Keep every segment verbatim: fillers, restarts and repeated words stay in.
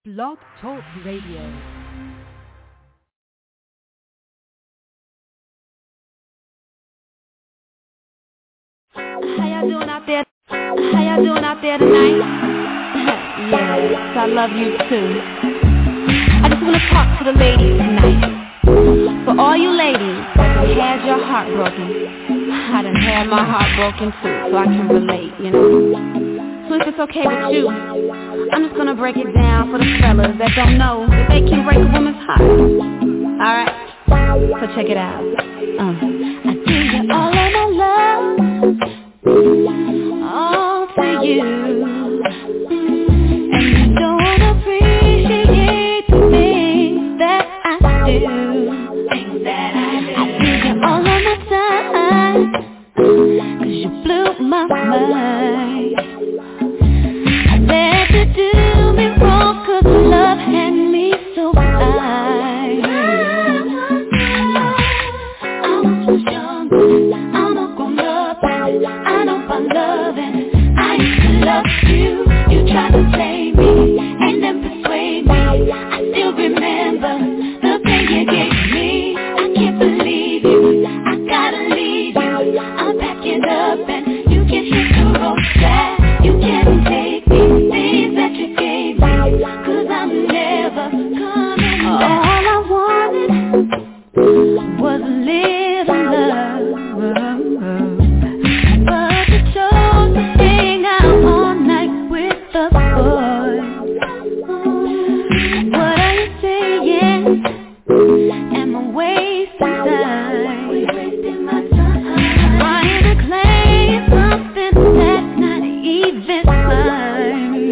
Blog Talk Radio. How y'all doing out there? How y'all doing out there tonight? Yes, I love you too. I just want to talk to the ladies tonight. For all you ladies that have had your heart broken, I done had my heart broken too, so I can relate, you know. So if it's okay with you, I'm just gonna break it down for the fellas that don't know that they can break a woman's heart. Alright, so check it out. Uh, I give you all of my love, all to you, and you don't appreciate the things that I do. Things that I do. I give you all of my time, cause you blew my mind. Let you do me wrong, cause love had me so blind. I was young, I'm not gonna love it. I know by loving, I used to love you. You tried to play me and then persuade me. I still remember the pain you gave me. I can't believe you, I gotta leave you. I'm packing up and you can hit the road back. You can't take me, things that you gave me, cause I'm never coming back. All I wanted was a little love, but you chose to hang out all night with the boys. What are you saying? Am I wasting time? Wasting my time. Trying to claim something that's not even mine.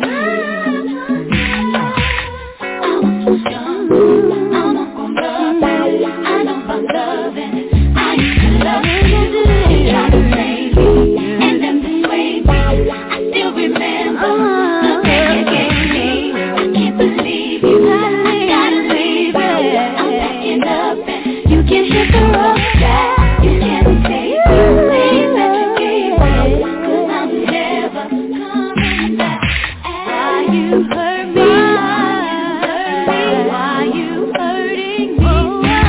I was young, I'm not gonna love it. I know about loving, I used to love you. You tried to play me and then persuade me. I still remember the pain you gave me. I can't believe you, I gotta leave it. I'm packing up and you can hit the road back. You can't take the things that you gave me, cause I'm never coming back. Why you hurt me? Why you hurting me?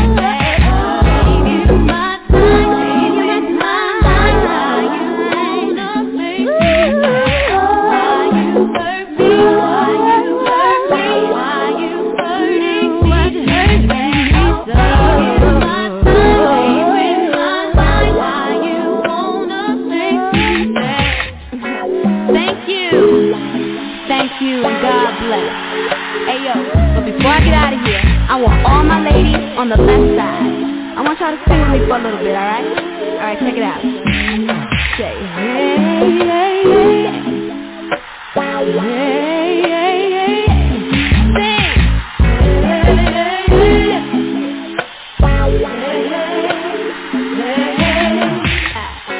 I gave you my time, gave you my life. Why you wanna make me mad? Why you hurt me? Why you hurt me? Why you hurting me? What hurt me so? Gave you my time, gave you my life. Why you wanna make me mad? Thank you. Thank you and God bless. Hey yo, but before I get out of here, I want all my ladies on the left side. I want y'all to sing with me for a little bit, alright? Alright, check it out. Say, hey, hey, hey. Hey, hey, hey. Sing. Hey, hey, hey. Hey, hey, hey.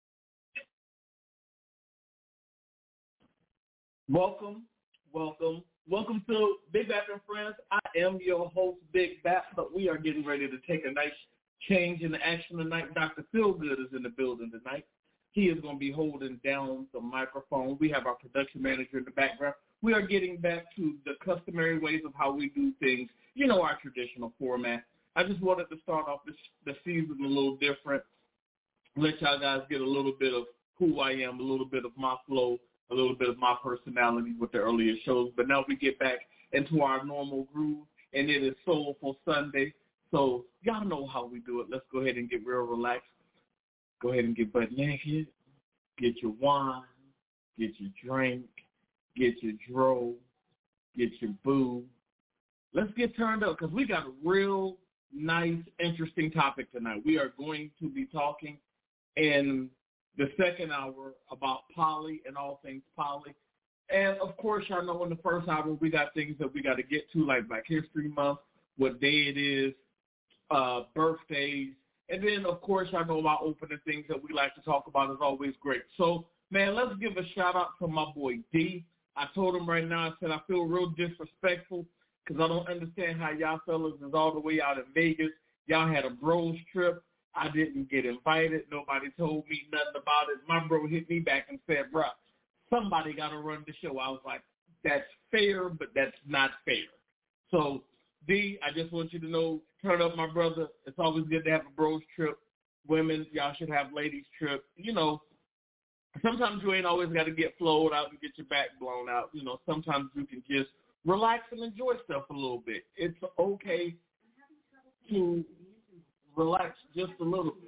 Welcome, welcome, welcome to Big Bap and Friends. I am your host, Big Bap, but we are getting ready to take a nice change in the action tonight. Doctor Feelgood is in the building tonight. He is going to be holding down the microphone. We have our production manager in the background. We are getting back to the customary ways of how we do things, you know, our traditional format. I just wanted to start off this, the season a little different, let y'all guys get a little bit of who I am, a little bit of my flow, a little bit of my personality with the earlier shows. But now we get back into our normal groove, and it is Soulful Sunday. So y'all know how we do it. Let's go ahead and get real relaxed. Go ahead and get butt naked. Get your wine. Get your drink. Get your dro. Get your boo. Let's get turned up because we got a real nice, interesting topic tonight. We are going to be talking in the second hour about poly and all things poly. And, of course, y'all know in the first hour we got things that we got to get to, like Black History Month, what day it is, uh, birthdays. And then, of course, y'all know about opening things that we like to talk about is always great. So, man, let's give a shout-out to my boy D. I told him right now, I said I feel real disrespectful because I don't understand how y'all fellas is all the way out in Vegas. Y'all had a bros trip. I didn't get invited. Nobody told me nothing about it. My bro hit me back and said, bro, somebody got to run the show. I was like, that's fair, but that's not fair. So, D, I just want you to know, turn up, my brother. It's always good to have a bros trip. Women, y'all should have ladies trip. You know, sometimes you ain't always got to get flowed out and get your back blown out. You know, sometimes you can just relax and enjoy stuff a little bit. It's okay to relax just a little bit.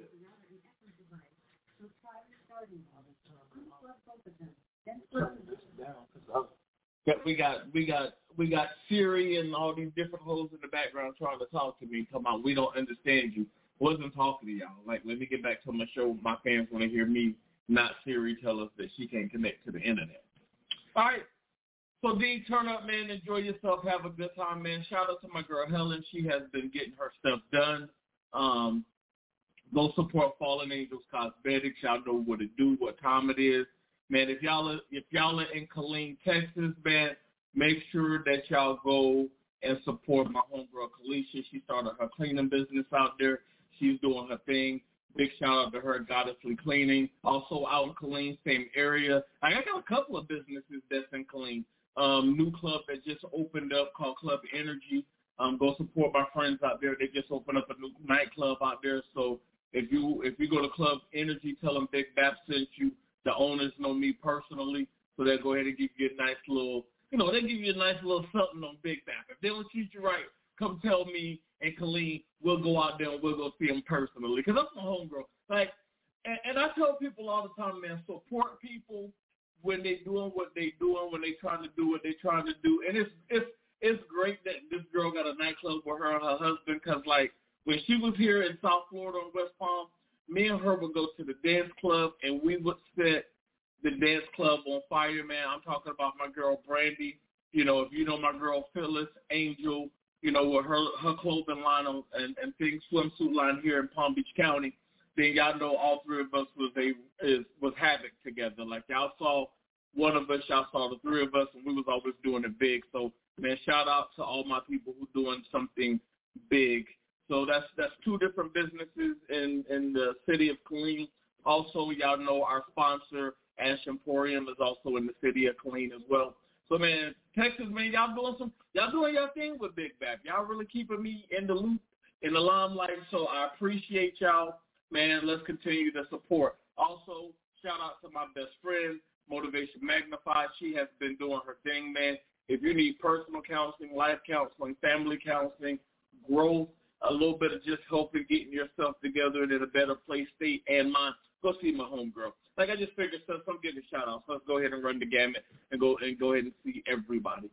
We got we got we got Siri and all these different hoes in the background trying to talk to me. Come on, we don't understand you. Wasn't talking to y'all. Like, let me get back to my show. My fans want to hear me, not Siri, tell us that she can't connect to the internet. All right. So, D, turn up, man. Enjoy yourself. Have a good time, man. Shout out to my girl, Helen. She has been getting her stuff done. Um, go support Fallen Angels Cosmetics. Y'all know what to do, what time it is. Man, if y'all are, if y'all are in Killeen, Texas, man, make sure that y'all go and support my homegirl, Kalisha. She started her cleaning business out there. She's doing her thing. Big shout out to her, Goddessly Cleaning. Also out in Killeen, same area. I got a couple of businesses that's in Killeen. Um, new club that just opened up called Club Energy. Um, go support my friends out there. They just opened up a new nightclub out there. So if you if you go to Club Energy, tell them Big Bap sent you. The owners know me personally, so they'll go ahead and give you a nice little, you know, they give you a nice little something on Big Bap. If they don't treat you right, come tell me and Colleen. We'll go out there and we'll go see them personally, because I'm a homegirl. Like, and, and I tell people all the time, man, support people when they doing what they doing, when they trying to do what they trying to do. And it's it's it's great that this girl got a nightclub with her and her husband, because, like, when she was here in South Florida on West Palm, me and her would go to the dance club, and we would set the dance club on fire, man. I'm talking about my girl, Brandy. You know, if you know my girl, Phyllis, Angel, you know, with her her clothing line on, and, and Pink swimsuit line here in Palm Beach County, then y'all know all three of us was a is was Havoc together. Like, y'all saw one of us, y'all saw the three of us, and we was always doing it big. So, man, shout out to all my people who doing something big. So that's that's two different businesses in, in the city of Killeen. Also, y'all know our sponsor, Ash Emporium, is also in the city of Killeen as well. So, man, Texas, man, y'all doing some, y'all doing your thing with Big Bap. Y'all really keeping me in the loop, in the limelight. So I appreciate y'all, man. Let's continue to support. Also, shout out to my best friend, Motivation Magnified. She has been doing her thing, man. If you need personal counseling, life counseling, family counseling, growth, a little bit of just helping getting yourself together and in a better place, state, and mind, go see my homegirl. Like, I just figured, since I'm getting a shout out, so let's go ahead and run the gamut and go and go ahead and see everybody.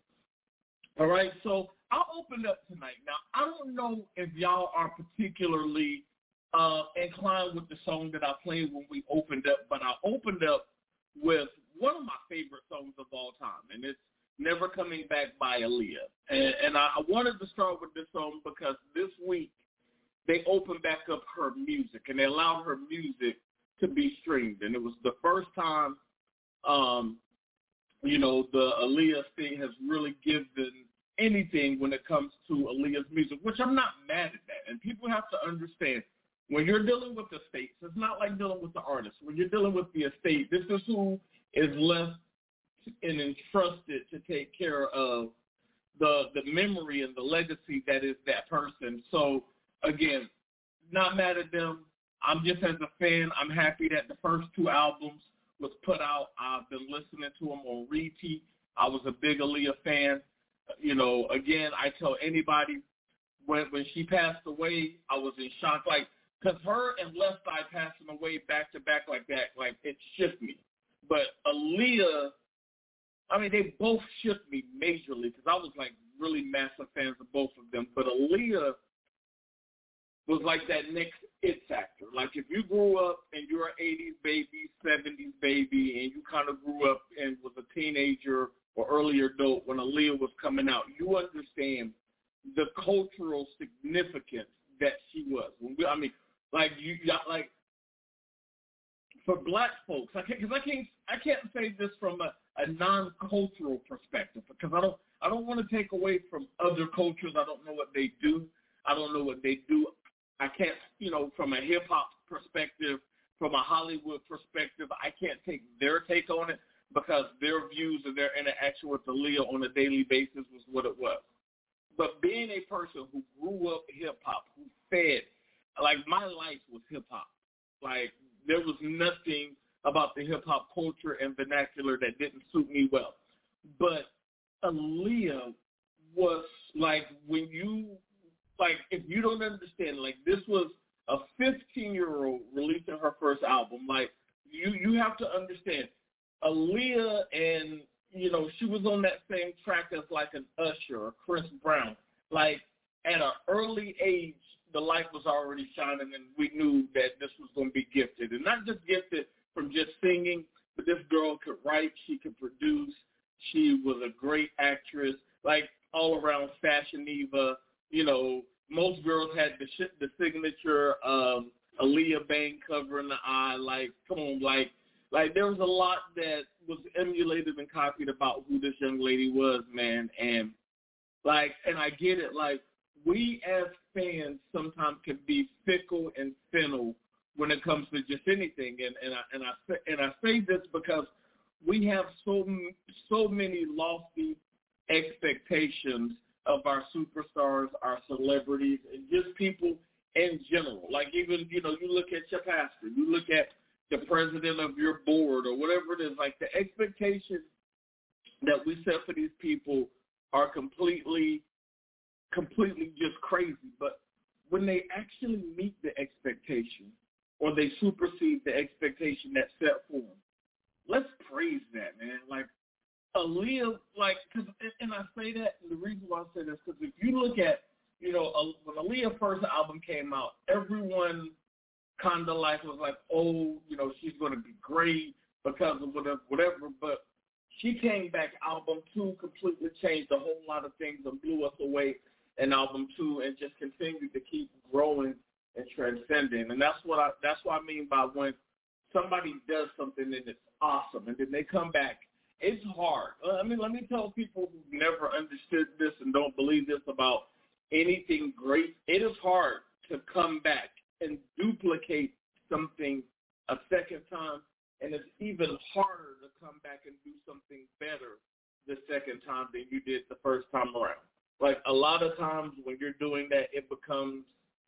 All right, so I'll open up tonight. Now, I don't know if y'all are particularly uh, inclined with the song that I played when we opened up, but I opened up with one of my favorite songs of all time, and it's Never Coming Back by Aaliyah. And, and I, I wanted to start with this song because this week they opened back up her music, and they allowed her music to be streamed. And it was the first time, um, you know, the Aaliyah thing has really given anything when it comes to Aaliyah's music, which I'm not mad at that. And people have to understand, when you're dealing with the states, it's not like dealing with the artist. When you're dealing with the estate, this is who is left and entrusted to take care of the the memory and the legacy that is that person. So, again, not mad at them. I'm just, as a fan, I'm happy that the first two albums was put out. I've been listening to them on repeat. I was a big Aaliyah fan. You know, again, I tell anybody, when when she passed away, I was in shock. Like, because her and Left Eye passing away back to back like that, like, it shook me. But Aaliyah, I mean, they both shook me majorly because I was, like, really massive fans of both of them. But Aaliyah was like that next it factor. Like, if you grew up and you're an eighties baby, seventies baby, and you kind of grew up and was a teenager or early adult when Aaliyah was coming out, you understand the cultural significance that she was. When we, I mean, like, you got, like, for black folks, I can't, because I can't, I can't say this from a, a non-cultural perspective, because I don't, I don't want to take away from other cultures. I don't know what they do. I don't know what they do. I can't, you know, from a hip hop perspective, from a Hollywood perspective, I can't take their take on it. because their views and their interaction with Aaliyah on a daily basis was what it was. But being a person who grew up hip-hop, who fed, like my life was hip-hop. Like there was nothing about the hip-hop culture and vernacular that didn't suit me well. But Aaliyah was like when you, like if you don't understand, like this was a fifteen-year-old releasing her first album. Like you, you have to understand, Aaliyah and, you know, she was on that same track as like an Usher or Chris Brown. Like at an early age, the light was already shining and we knew that this was going to be gifted. And not just gifted from just singing, but this girl could write, she could produce, she was a great actress, like all around fashion diva. You know, most girls had the sh- the signature um, Aaliyah Bang covering the eye. Like, come on, like, like there was a lot that was emulated and copied about who this young lady was, man. And like, and I get it. Like, we as fans sometimes can be fickle and fennel when it comes to just anything. And and I and I and I say this because we have so so many lofty expectations of our superstars, our celebrities, and just people in general. Like even, you know, you look at your pastor, you look at the president of your board or whatever it is, like the expectations that we set for these people are completely, completely just crazy. But when they actually meet the expectation or they supersede the expectation that's set for them, let's praise that, man. Like, Aaliyah, like, cause, and I say that, and the reason why I say this, because if you look at, you know, when Aaliyah's first album came out, everyone kind of like was like, oh, you know, she's going to be great because of whatever, whatever. But she came back, album two completely changed a whole lot of things and blew us away in album two, and just continued to keep growing and transcending. And that's what I, that's what I mean by when somebody does something and it's awesome, and then they come back. It's hard. I mean, let me tell people who've never understood this and don't believe this about anything great. It is hard to come back and duplicate something a second time, and it's even harder to come back and do something better the second time than you did the first time around. Like a lot of times when you're doing that, it becomes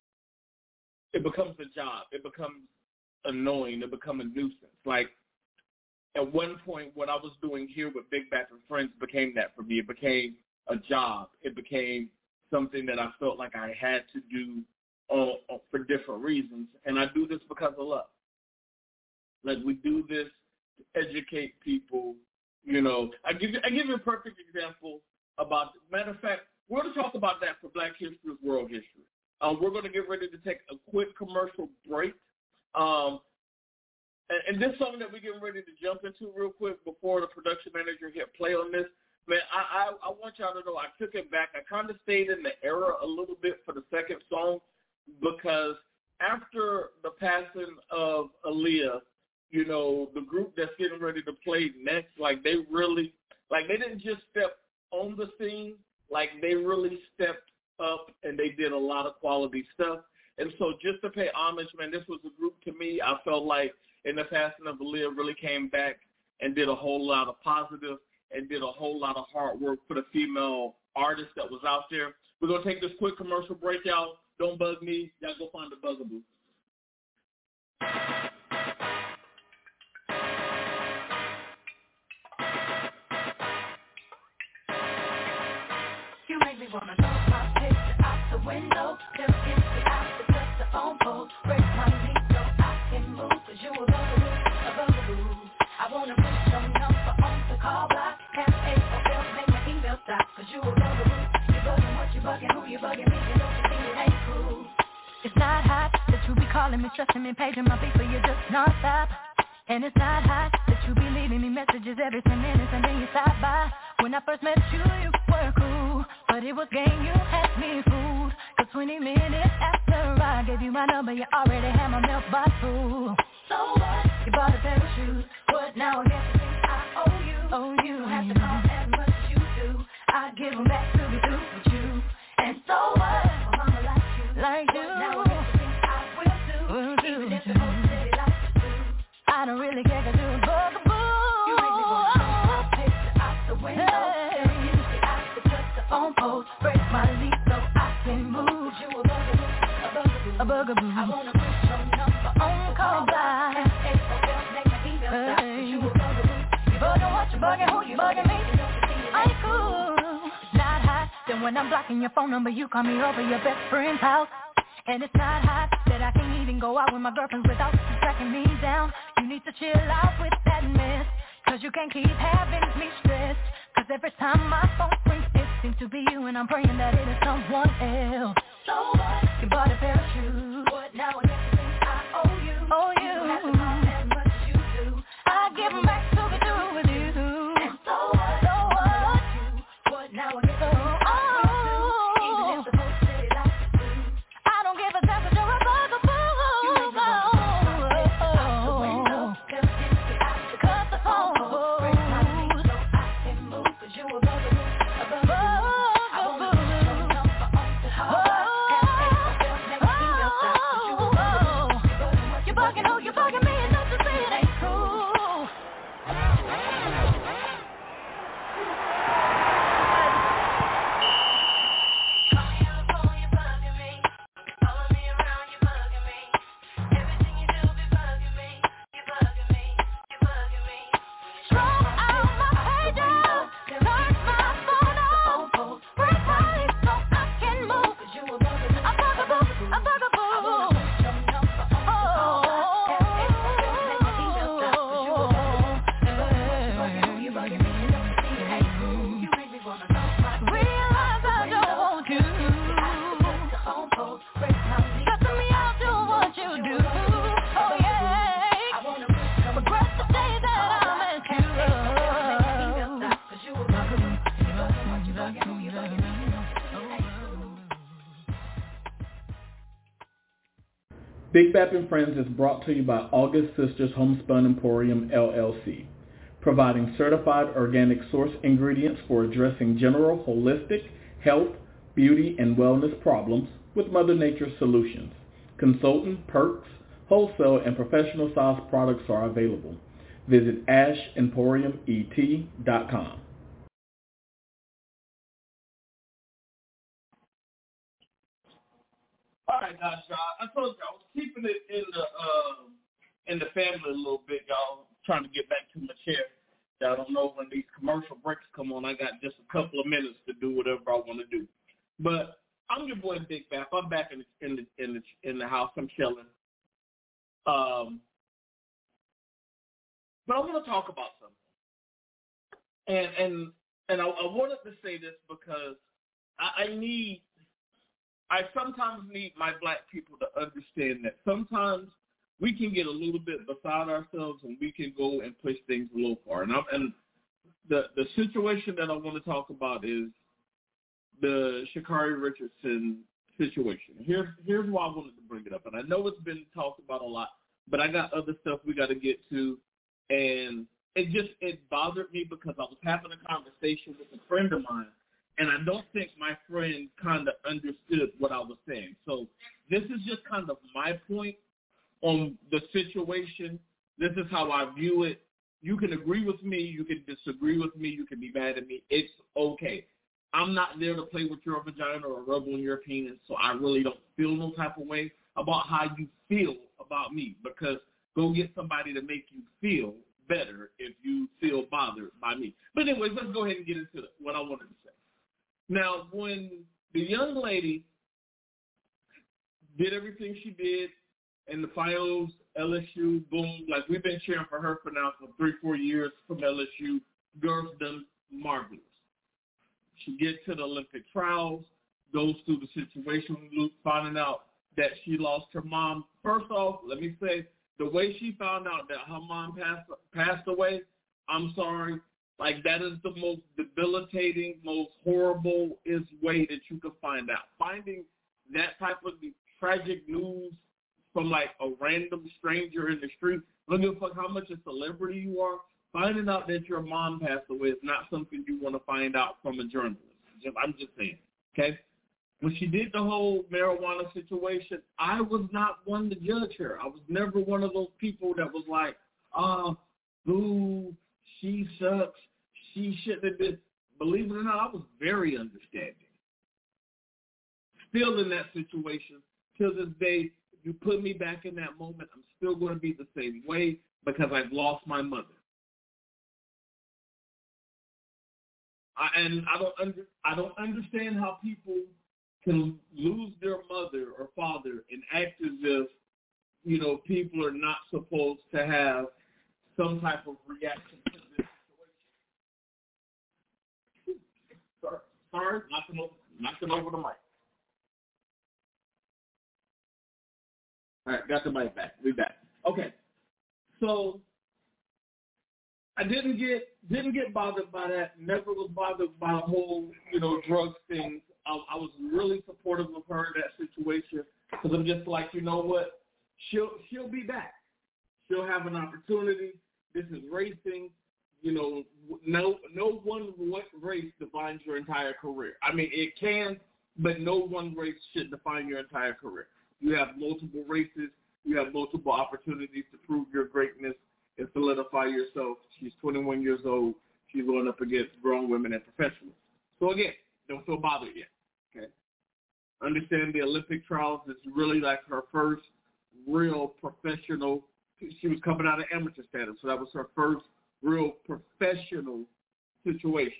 it becomes a job. It becomes annoying. It becomes a nuisance. Like, at one point, what I was doing here with Big Back and Friends became that for me. It became a job. It became something that I felt like I had to do uh, for different reasons. And I do this because of love. Like, we do this to educate people. You know, I give you, I give you a perfect example about, matter of fact, we're going to talk about that for Black History is World History. Um, we're going to get ready to take a quick commercial break. Um, And, and this song that we're getting ready to jump into real quick before the production manager hit play on this, man, I, I, I want y'all to know I took it back. I kind of stayed in the era a little bit for the second song because after the passing of Aaliyah, you know, the group that's getting ready to play next, like they really, like they didn't just step on the scene, like they really stepped up and they did a lot of quality stuff. And so just to pay homage, man, this was a group to me. I felt like in the passing of Aaliyah really came back and did a whole lot of positive and did a whole lot of hard work for the female artists that was out there. We're going to take this quick commercial break, y'all. Don't bug me. Y'all go find the bugaboo. You make me want to throw my picture out the window. Just get me out to touch the phone pole. Break my knee so I can move. Cause you a bugaboo, a bugaboo. I want to put your number on the call block. Have a or make my email stop. Cause you a bugaboo. You bugging what you bugging, who you bugging me. You know you think it ain't cool. It's not hot that you be calling me, stressing me, paging my beat, but you just non-stop. And it's not hot that you be leaving me messages every ten minutes and then you stop by. When I first met you, you were cool, but it was game, you had me fooled. Cause twenty minutes after I gave you my number, you already had my mailbox full. So what? You bought a pair of shoes. What now? I guess you think I owe you. Oh, you don't have to call as much as you do. I give them back to be through with you. And so what? My mama likes you. Like you. Now I guess you think I will do. Will do. Even if the whole city likes you too. I don't really care cause you're a bugaboo. You make me wanna break my leaf so I can move. You a bugaboo, a bugaboo. I wanna put your number on call by. Hey, you bugging what you bugging? Who you bugging me? I cool. It's not hot. Then when I'm blocking your phone number, you call me over your best friend's house. And it's not hot that I can't even go out with my girlfriends without you tracking me down. You need to chill out with that mess, cause you can't keep having me stressed. Cause every time my phone rings, it seems to be you, and I'm praying that it is someone else. So what? You bought a pair of shoes. What now? I guess you think I owe you. Oh, you. You have to call as much as you do. I give them back to be through with you. And so what? So what? What now? I guess you think I owe you. Even if the post said it like you do. I don't give a damn, cause you're a bugaboo. You make me want to out the window. Cause it's the out to cut the phone. Break my feet so I can move. Cause you a bugaboo, a bugaboo. I wanna put your number on the call. You bugging who? You bugging me, and don't you see it ain't cool? Big Bap and Friends is brought to you by August Sisters Homespun Emporium, L L C, providing certified organic source ingredients for addressing general holistic health, beauty, and wellness problems with Mother Nature solutions. Consultant, perks, wholesale, and professional size products are available. Visit ash emporium e t dot com. All right, guys, y'all. I told you I was keeping it in the uh, in the family a little bit, y'all. Trying to get back to my chair. Y'all don't know when these commercial breaks come on. I got just a couple of minutes to do whatever I want to do. But I'm your boy Big Bap. I'm back in the in the in the, in the house. I'm chilling. Um, but I want to talk about something. And and and I, I wanted to say this because I, I need. I sometimes need my black people to understand that sometimes we can get a little bit beside ourselves and we can go and push things a little far. And, I'm, and the the situation that I want to talk about is the Sha'Carri Richardson situation. Here's here's why I wanted to bring it up. And I know it's been talked about a lot, but I got other stuff we got to get to. And it just it bothered me because I was having a conversation with a friend of mine. And I don't think my friend kind of understood what I was saying. So this is just kind of my point on the situation. This is how I view it. You can agree with me. You can disagree with me. You can be mad at me. It's okay. I'm not there to play with your vagina or rub on your penis, so I really don't feel no type of way about how you feel about me, because go get somebody to make you feel better if you feel bothered by me. But anyways, let's go ahead and get into what I wanted to say. Now, when the young lady did everything she did in the finals, L S U, boom, like we've been cheering for her for now for three, four years from L S U. Girls done marvelous. She gets to the Olympic trials, goes through the situation with Luke, finding out that she lost her mom. First off, let me say, the way she found out that her mom passed passed away, I'm sorry. Like, that is the most debilitating, most horrible is way that you could find out. Finding that type of tragic news from, like, a random stranger in the street, don't give a fuck how much a celebrity you are, finding out that your mom passed away is not something you want to find out from a journalist. I'm just saying, okay? When she did the whole marijuana situation, I was not one to judge her. I was never one of those people that was like, oh, boo, she sucks. She shouldn't have been. Believe it or not, I was very understanding. still in that situation. Till this day, if you put me back in that moment, I'm still going to be the same way because I've lost my mother. I, and I don't under, I don't understand how people can lose their mother or father and act as if, you know, people are not supposed to have some type of reaction to this situation. Sorry, sorry, knocking over, knocking over the mic. All right, got the mic back. We back. Okay, so I didn't get didn't get bothered by that. Never was bothered by the whole, you know, drugs thing. I, I was really supportive of her in that situation because I'm just like, you know what, she'll she'll be back. She'll have an opportunity. This is racing. You know, no no one race defines your entire career. I mean, it can, but no one race should define your entire career. You have multiple races. You have multiple opportunities to prove your greatness and solidify yourself. She's twenty-one years old. She's going up against grown women and professionals. So, again, don't feel bothered yet. Okay. Understand the Olympic trials is really like her first real professional. She was coming out of amateur status, so that was her first real professional situation.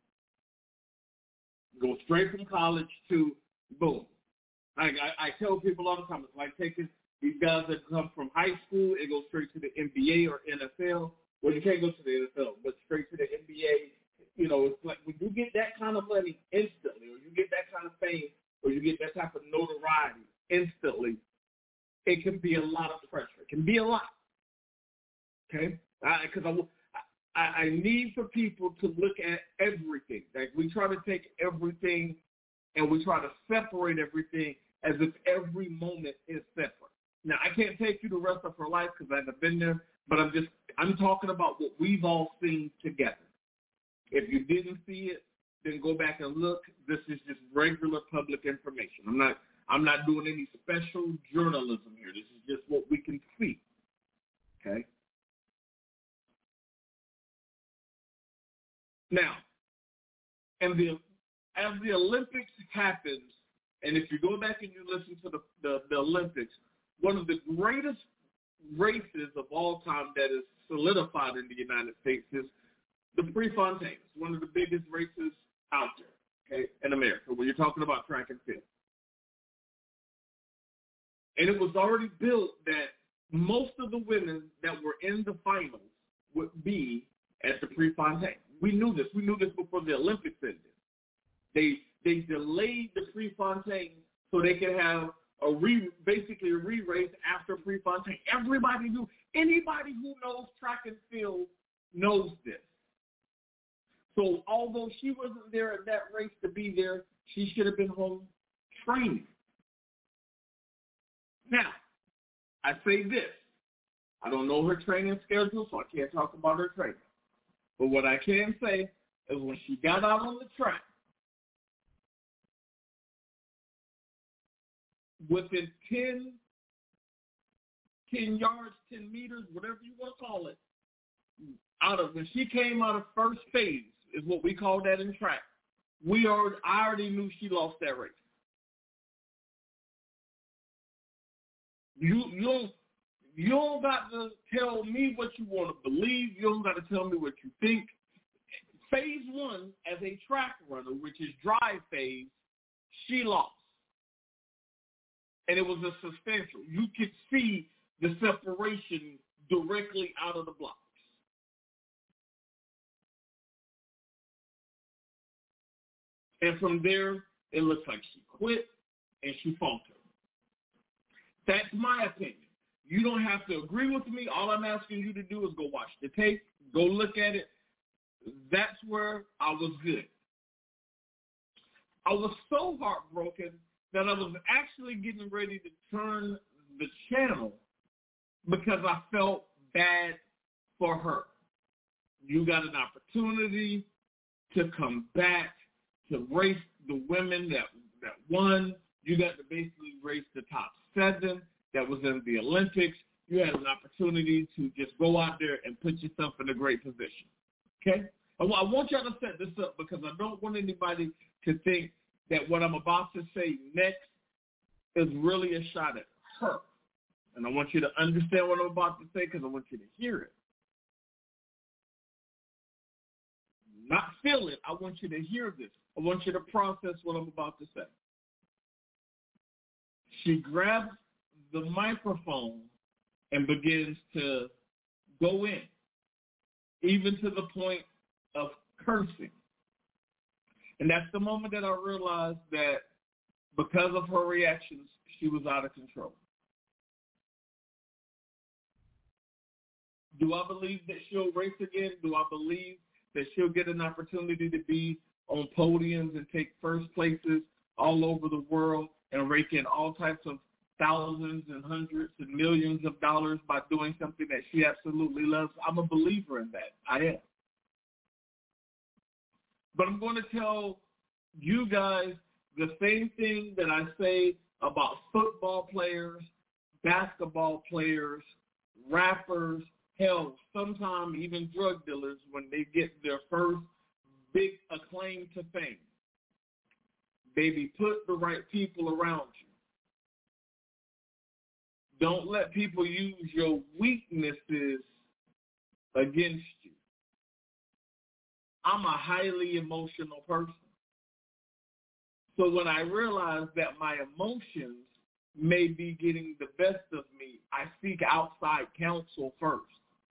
Go straight from college to boom. I, I, I tell people all the time, it's like taking these guys that come from high school and go straight to the N B A or N F L. Well, you can't go to the N F L, but straight to the N B A. You know, it's like when you get that kind of money instantly, or you get that kind of fame, or you get that type of notoriety instantly, it can be a lot of pressure. It can be a lot. Okay? Because I, I, I need for people to look at everything. Like we try to take everything and we try to separate everything as if every moment is separate. Now, I can't take you the rest of her life because I haven't been there, but I'm just, I'm talking about what we've all seen together. If you didn't see it, then go back and look. This is just regular public information. I'm not, I'm not doing any special journalism here. This is just what we can see. Okay? Now, and the, as the Olympics happens, and if you go back and you listen to the, the, the Olympics, one of the greatest races of all time that is solidified in the United States is the Prefontaines, one of the biggest races out there, okay, in America, when you're talking about track and field. And it was already built that most of the women that were in the finals would be at the Prefontaine. We knew this. We knew this before the Olympics ended. They they delayed the Prefontaine so they could have a re, basically a re-race after Prefontaine. Everybody knew. Anybody who knows track and field knows this. So although she wasn't there at that race to be there, she should have been home training. Now, I say this. I don't know her training schedule, so I can't talk about her training. But what I can say is when she got out on the track, within ten, ten yards, ten meters, whatever you want to call it, out of when she came out of first phase, is what we call that in track. We already, I already knew she lost that race. You you don't you don't got to tell me what you want to believe. You don't got to tell me what you think. Phase one, as a track runner, which is drive phase, she lost. And it was a substantial. You could see the separation directly out of the blocks. And from there, it looks like she quit and she faltered. That's my opinion. You don't have to agree with me. All I'm asking you to do is go watch the tape, go look at it. That's where I was good. I was so heartbroken that I was actually getting ready to turn the channel because I felt bad for her. You got an opportunity to come back to race the women that, that won. You got to basically race the top seven that was in the Olympics. You had an opportunity to just go out there and put yourself in a great position. Okay? I want y'all to set this up because I don't want anybody to think that what I'm about to say next is really a shot at her. And I want you to understand what I'm about to say because I want you to hear it. Not feel it. I want you to hear this. I want you to process what I'm about to say. She grabs the microphone and begins to go in, even to the point of cursing. And that's the moment that I realized that because of her reactions, she was out of control. Do I believe that she'll race again? Do I believe that she'll get an opportunity to be on podiums and take first places all over the world and rake in all types of thousands and hundreds and millions of dollars by doing something that she absolutely loves? I'm a believer in that. I am. But I'm going to tell you guys the same thing that I say about football players, basketball players, rappers, hell, sometimes even drug dealers when they get their first big acclaim to fame. Baby, put the right people around you. Don't let people use your weaknesses against you. I'm a highly emotional person. So when I realize that my emotions may be getting the best of me, I seek outside counsel first.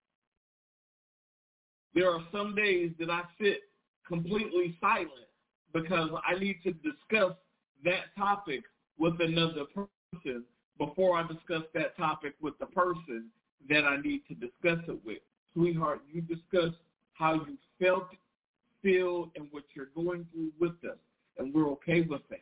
There are some days that I sit completely silent because I need to discuss that topic with another person before I discuss that topic with the person that I need to discuss it with. Sweetheart, you discuss how you felt, feel, and what you're going through with us, and we're okay with that.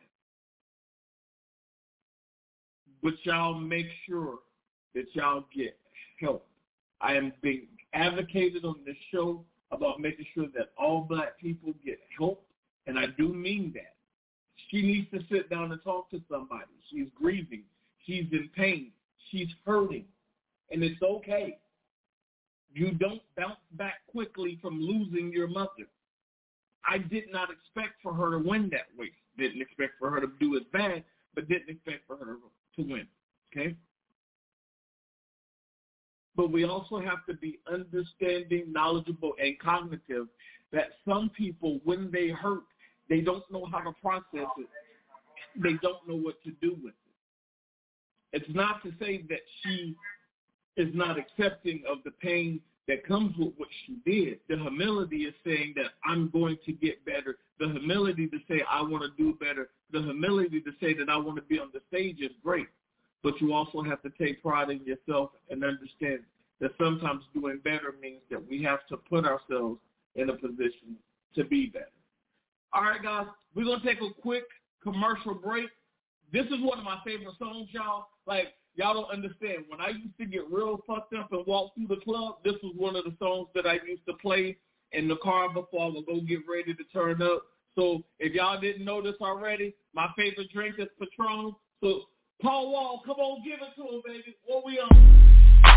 But y'all make sure that y'all get help. I am being advocated on this show about making sure that all black people get help, and I do mean that. She needs to sit down and talk to somebody. She's grieving. She's in pain. She's hurting, and it's okay. You don't bounce back quickly from losing your mother. I did not expect for her to win that race. Didn't expect for her to do as bad, but didn't expect for her to win, okay? But we also have to be understanding, knowledgeable, and cognitive that some people, when they hurt, they don't know how to process it. They don't know what to do with it. It's not to say that she is not accepting of the pain that comes with what she did. The humility is saying that I'm going to get better. The humility to say I want to do better. The humility to say that I want to be on the stage is great. But you also have to take pride in yourself and understand that sometimes doing better means that we have to put ourselves in a position to be better. All right, guys, we're going to take a quick commercial break. This is one of my favorite songs, y'all. Like, y'all don't understand. When I used to get real fucked up and walk through the club, this was one of the songs that I used to play in the car before I would go get ready to turn up. So if y'all didn't know this already, my favorite drink is Patron. So Paul Wall, come on, give it to him, baby. What we on?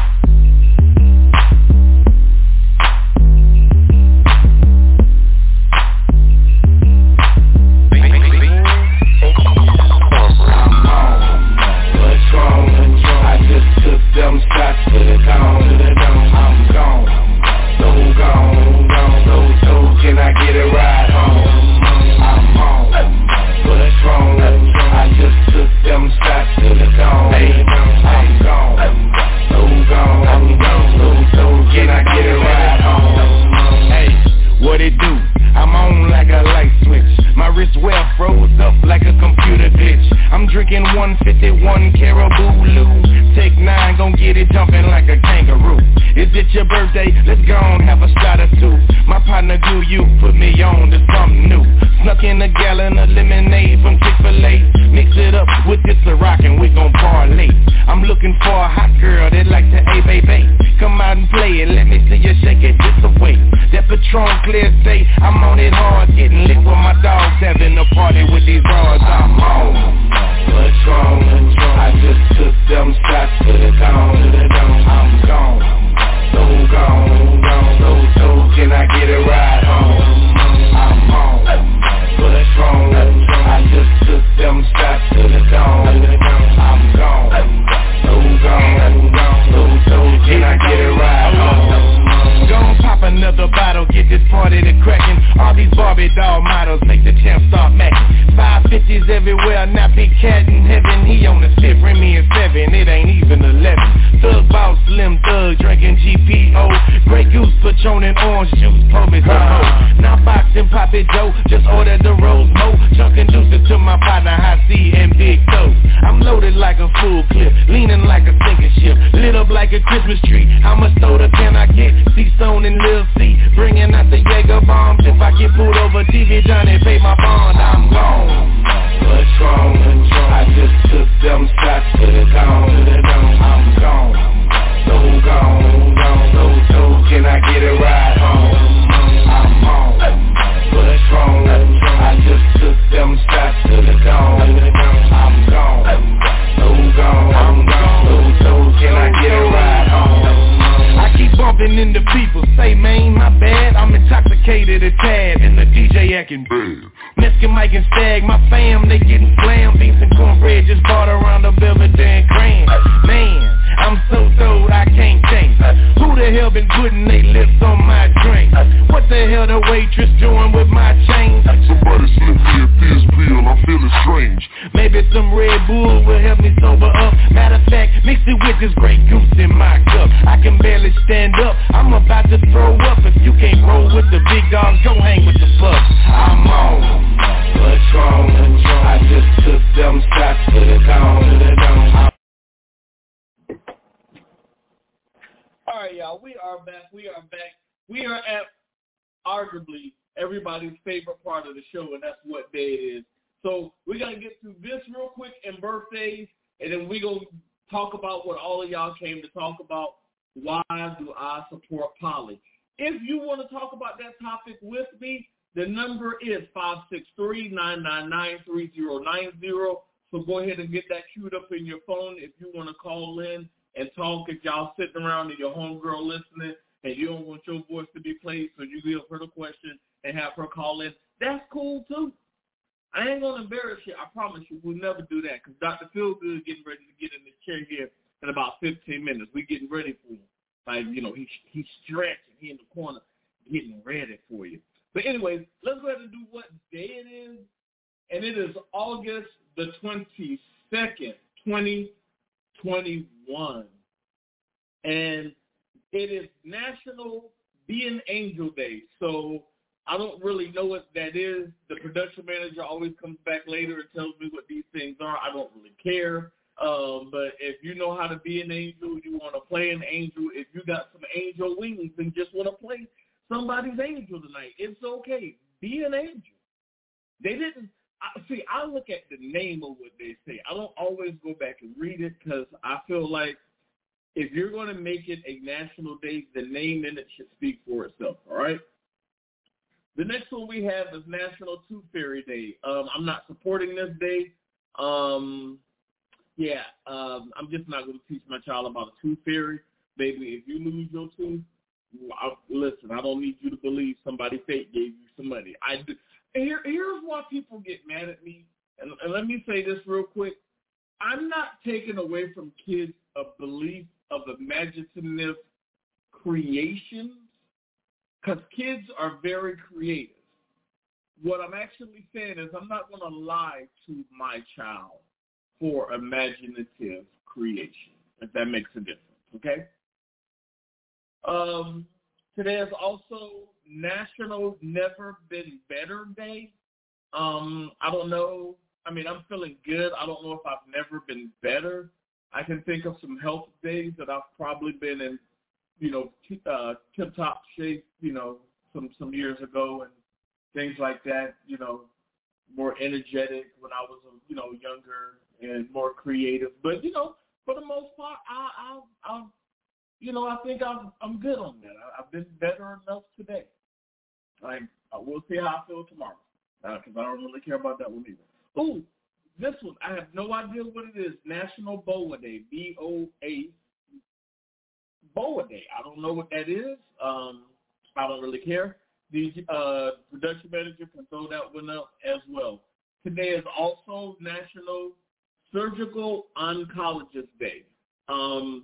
Them shots to the dome, to the dome. I'm gone, so gone, gone, so so. Can I get a ride home? I'm home, Patron. I just took them shots to the dome. Hey, I'm gone, so gone, I'm gone, so so. Can I get a ride home? Hey, what it do? I'm on like a light switch. My wrist well froze up like a computer glitch. I'm drinking one fifty-one Caribou Lou. Take nine, gon' get it jumping like a kangaroo. Is it your birthday? Let's go on, have a shot or two. My partner glue you, put me on to something new. Snuck in a gallon of lemonade from Chick-fil-A. Mix it up with this Ciroc and we gon' parlay. I'm looking for a hot girl that like to hey baby. Come out and play it, let me see you shake it just away. That Patron clear say, I'm on it hard, getting lit with my dogs, having a party with these rods. I'm on Patron, I just took them shots to the dome, to the dome. I'm gone, so gone, gone, so so. Can I get a ride home? I'm on Patron, I just bitches everywhere, not big cat in heaven. He on the fifth, Remy and seven, it ain't even eleven. Thug boss, slim thug, drinking G P O. Grey Goose, Patron and orange juice, Publix and Mo. Now boxing, Poppy Joe, just ordered the Rose Mo. Chunkin' juices to my partner, High C and Big Toe. I'm loaded like a full clip, leaning like a sinking ship, lit up like a Christmas tree. How much soda can I get? C-Stone and Lil C, bringing out the Jaeger bombs. If I get pulled over, T V Johnny, pay my bond, I'm gone. Patron, I just took them shots to the dome, I'm gone. So gone, gone, so, so can I get a ride home? I'm home. Patron, I just took them shots to the dome, I'm gone. So gone, I'm gone, so, so can I get a ride home? I keep bumping into people, say man, my bad, I'm intoxicated a tad, and the D J acting bad. Mexican Mike and Stag, my fam, they getting slammed. Beans and cornbread just bought around the Belvedere and Grand. Man, I'm so throwed I can't change. Who the hell been putting they lips on my drink? What the hell the waitress doing with my change? Somebody slipped me a fizz pill, I'm feeling strange. Maybe some Red Bull will help me sober up. Matter of fact, mix it with this Grey Goose in my cup. I can barely stand up, I'm about to throw up. If you can't roll with the big dogs, go hang with the bucks. I'm on. Patron, I just took them shots to the dome. All right, y'all, we are back. We are back. We are at arguably everybody's favorite part of the show, and that's what day it is. So we're going to get through this real quick and birthdays, and then we're going to talk about what all of y'all came to talk about. Why do I support poly? If you want to talk about that topic with me, the number is five six three, nine nine nine, three zero nine zero. So go ahead and get that queued up in your phone if you want to call in and talk. If y'all sitting around and your homegirl listening and you don't want your voice to be played, so you give her the question and have her call in, that's cool too. I ain't going to embarrass you. I promise you we'll never do that, because Doctor Feelgood is getting ready to get in this chair here in about fifteen minutes. We're getting ready for him. Like, you know, he, he's stretching. He in the corner getting ready for you. But anyways, let's go ahead and do what day it is. And it is August the twenty-second, twenty twenty-one. And it is National Be an Angel Day. So I don't really know what that is. The production manager always comes back later and tells me what these things are. I don't really care. Um, but if you know how to be an angel, you want to play an angel, if you got some angel wings and just want to play somebody's angel tonight, it's okay. Be an angel. They didn't I, see. I look at the name of what they say. I don't always go back and read it, because I feel like if you're going to make it a national day, the name in it should speak for itself. All right. The next one we have is National Tooth Fairy Day. Um, I'm not supporting this day. Um, yeah, um, I'm just not going to teach my child about a tooth fairy. Baby, if you lose your tooth, I, listen, I don't need you to believe somebody fake gave you some money. I do. Here, here's why people get mad at me. And, and let me say this real quick. I'm not taking away from kids a belief of imaginative creations, because kids are very creative. What I'm actually saying is I'm not going to lie to my child for imaginative creation, if that makes a difference, okay? Um, today is also National Never Been Better Day. Um, I don't know. I mean, I'm feeling good. I don't know if I've never been better. I can think of some health days that I've probably been in, you know, t- uh, tip-top shape, you know, some, some years ago and things like that, you know, more energetic when I was, you know, younger and more creative. But, you know, for the most part, I, I, I you know, I think I'm, I'm good on that. I, I've been better enough today. Like, we'll see how I feel tomorrow, because uh, I don't really care about that one either. Ooh, this one, I have no idea what it is. National Boa Day, B O A, Boa Day. I don't know what that is. Um, I don't really care. The uh, production manager can throw that one up as well. Today is also National Surgical Oncologist Day. Um,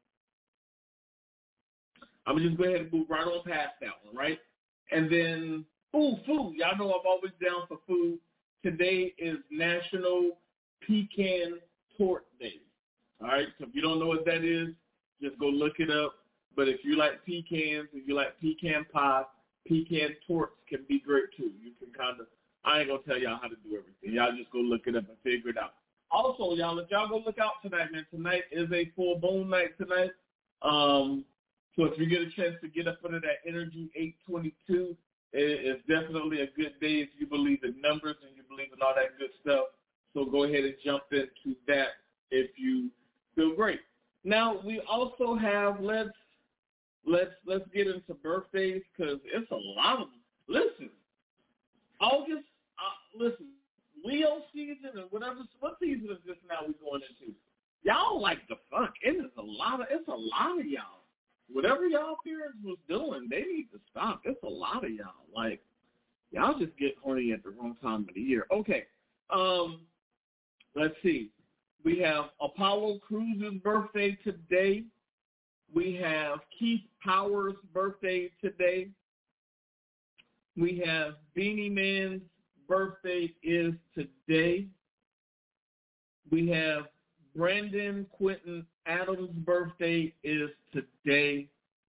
I'm going to just go ahead and move right on past that one, right? And then, ooh, food. Y'all know I'm always down for food. today is National Pecan Torte Day. All right, so if you don't know what that is, just go look it up. But if you like pecans, if you like pecan pie, pecan torts can be great too. You can kind of, I ain't going to tell y'all how to do everything. Y'all just go look it up and figure it out. Also, y'all, if y'all go look out tonight, man, tonight is a full moon night tonight. Um, so if you get a chance to get up under that energy eight twenty-two, it's definitely a good day if you believe in numbers and you believe in all that good stuff. So go ahead and jump into that if you feel great. Now, we also have, let's let's let's get into birthdays because it's a lot of them. Listen, August, uh, listen, Leo season and whatever, what season is this now we're going into? Y'all like the funk. It is a lot of, it's a lot of y'all. Whatever y'all parents was doing, they need to stop. It's a lot of y'all. Like, y'all just get horny at the wrong time of the year. Okay, um, let's see. We have Apollo Crews' birthday today. We have Keith Powers' birthday today. We have Beanie Man's birthday is today. We have Brandon Quentin Adams' birthday is today.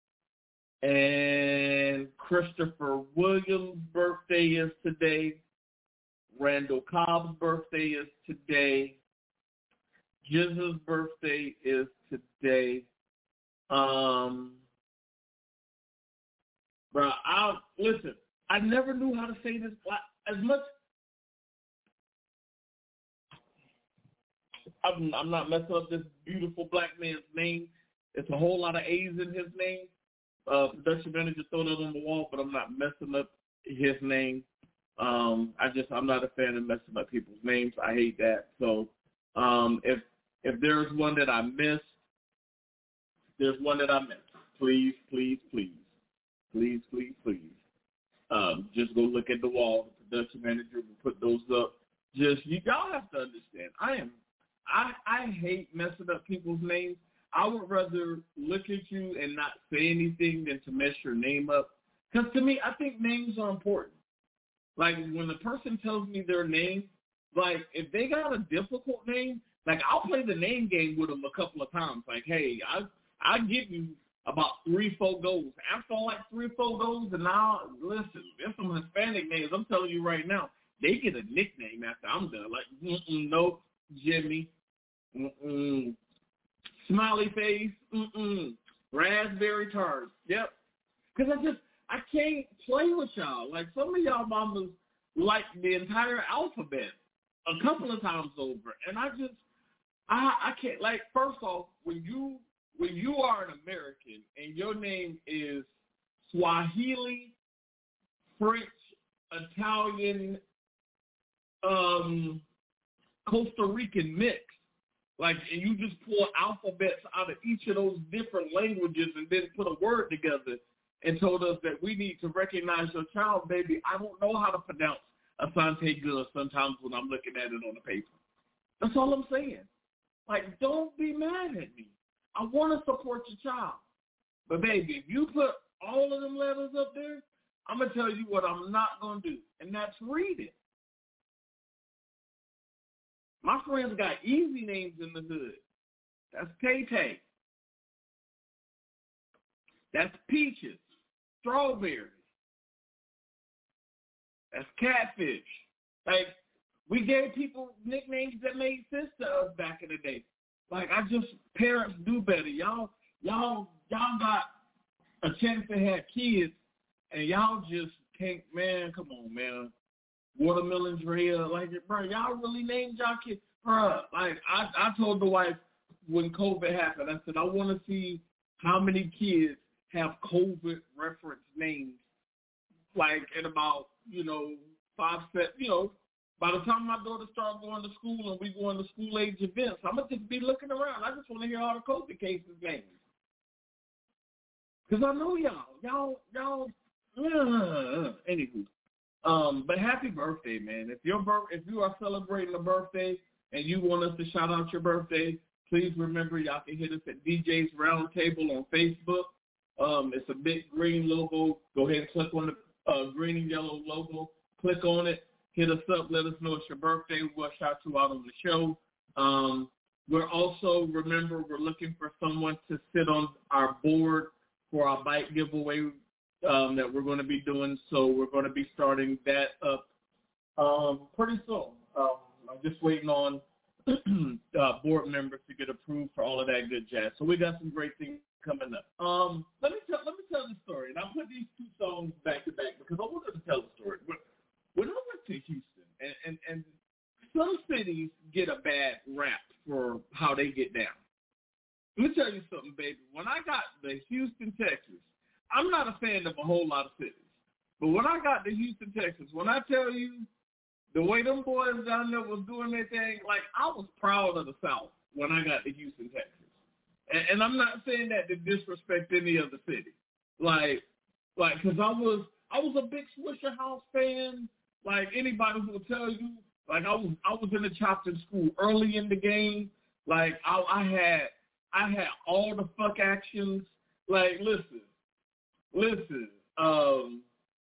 And Christopher Williams' birthday is today. Randall Cobb's birthday is today. Jizz's birthday is today. Um, bro, I listen. I never knew how to say this. As much, I'm, I'm not messing up this beautiful black man's name. It's a whole lot of A's in his name. Uh, production manager throw that on the wall, but I'm not messing up his name. Um, I just, I'm not a fan of messing up people's names. I hate that. So, um, if if there's one that I missed, there's one that I missed. Please, please, please, please, please, please. Um, just go look at the wall. The production manager will put those up. Just you, y'all have to understand. I am, I, I hate messing up people's names. I would rather look at you and not say anything than to mess your name up. Because to me, I think names are important. Like when the person tells me their name, like if they got a difficult name, like I'll play the name game with them a couple of times. Like, hey, I I give you about three, four goals. After like three, four goals, and now listen, there's some Hispanic names. I'm telling you right now, they get a nickname after I'm done. Like, mm-mm, no, Jimmy, mm-mm, smiley face, mm-mm, raspberry tart. Yep. Because I just, I can't play with y'all. Like some of y'all mamas like the entire alphabet a couple of times over, and I just, I, I can't. Like first off, when you when you are an American and your name is Swahili, French, Italian, um, Costa Rican mix, like, and you just pull alphabets out of each of those different languages and then put a word together and told us that we need to recognize your child, baby, I don't know how to pronounce Asante Good sometimes when I'm looking at it on the paper. That's all I'm saying. Like, don't be mad at me. I want to support your child. But, baby, if you put all of them letters up there, I'm going to tell you what I'm not going to do, and that's read it. My friends got easy names in the hood. That's Tay-Tay. That's Peaches. Strawberry. That's Catfish. Like, we gave people nicknames that made sense to us back in the day. Like, I just, parents do better. Y'all, y'all, y'all got a chance to have kids, and y'all just can't, man, come on, man. Watermelon Drea, like, bro, y'all really named y'all kids? Bro, like, I, I told the wife when COVID happened, I said, I want to see how many kids have COVID reference names, like, in about, you know, five, seven, you know, by the time my daughter starts going to school and we go into school-age events, I'm going to just be looking around. I just want to hear all the COVID cases names. Because I know y'all. Y'all, y'all, uh, anywho. Um, but happy birthday, man. If your bir- if you are celebrating a birthday and you want us to shout out your birthday, please remember y'all can hit us at D J's Roundtable on Facebook. Um, it's a big green logo. Go ahead and click on the uh, green and yellow logo. Click on it. hit us up. Let us know it's your birthday. We'll shout you out on the show. Um, we're also, remember, we're looking for someone to sit on our board for our bike giveaway um, that we're going to be doing. So we're going to be starting that up um, pretty soon. Um, I'm just waiting on uh, board members to get approved for all of that good jazz. So we got some great things coming up. Um, let me tell, let me tell the story, and I put these two songs back to back because I wanted to tell the story. When I went to Houston, and, and, and some cities get a bad rap for how they get down. Let me tell you something, baby. When I got to Houston, Texas, I'm not a fan of a whole lot of cities, but when I got to Houston, Texas, when I tell you the way them boys down there was doing their thing, like, I was proud of the South when I got to Houston, Texas. And, and I'm not saying that to disrespect any other city. Like, like, because I was, I was a big Swisher House fan. Like, anybody who will tell you, like, I was, I was in the Chopton school early in the game. Like, I, I had, I had all the fuck actions. Like, listen, listen. Um,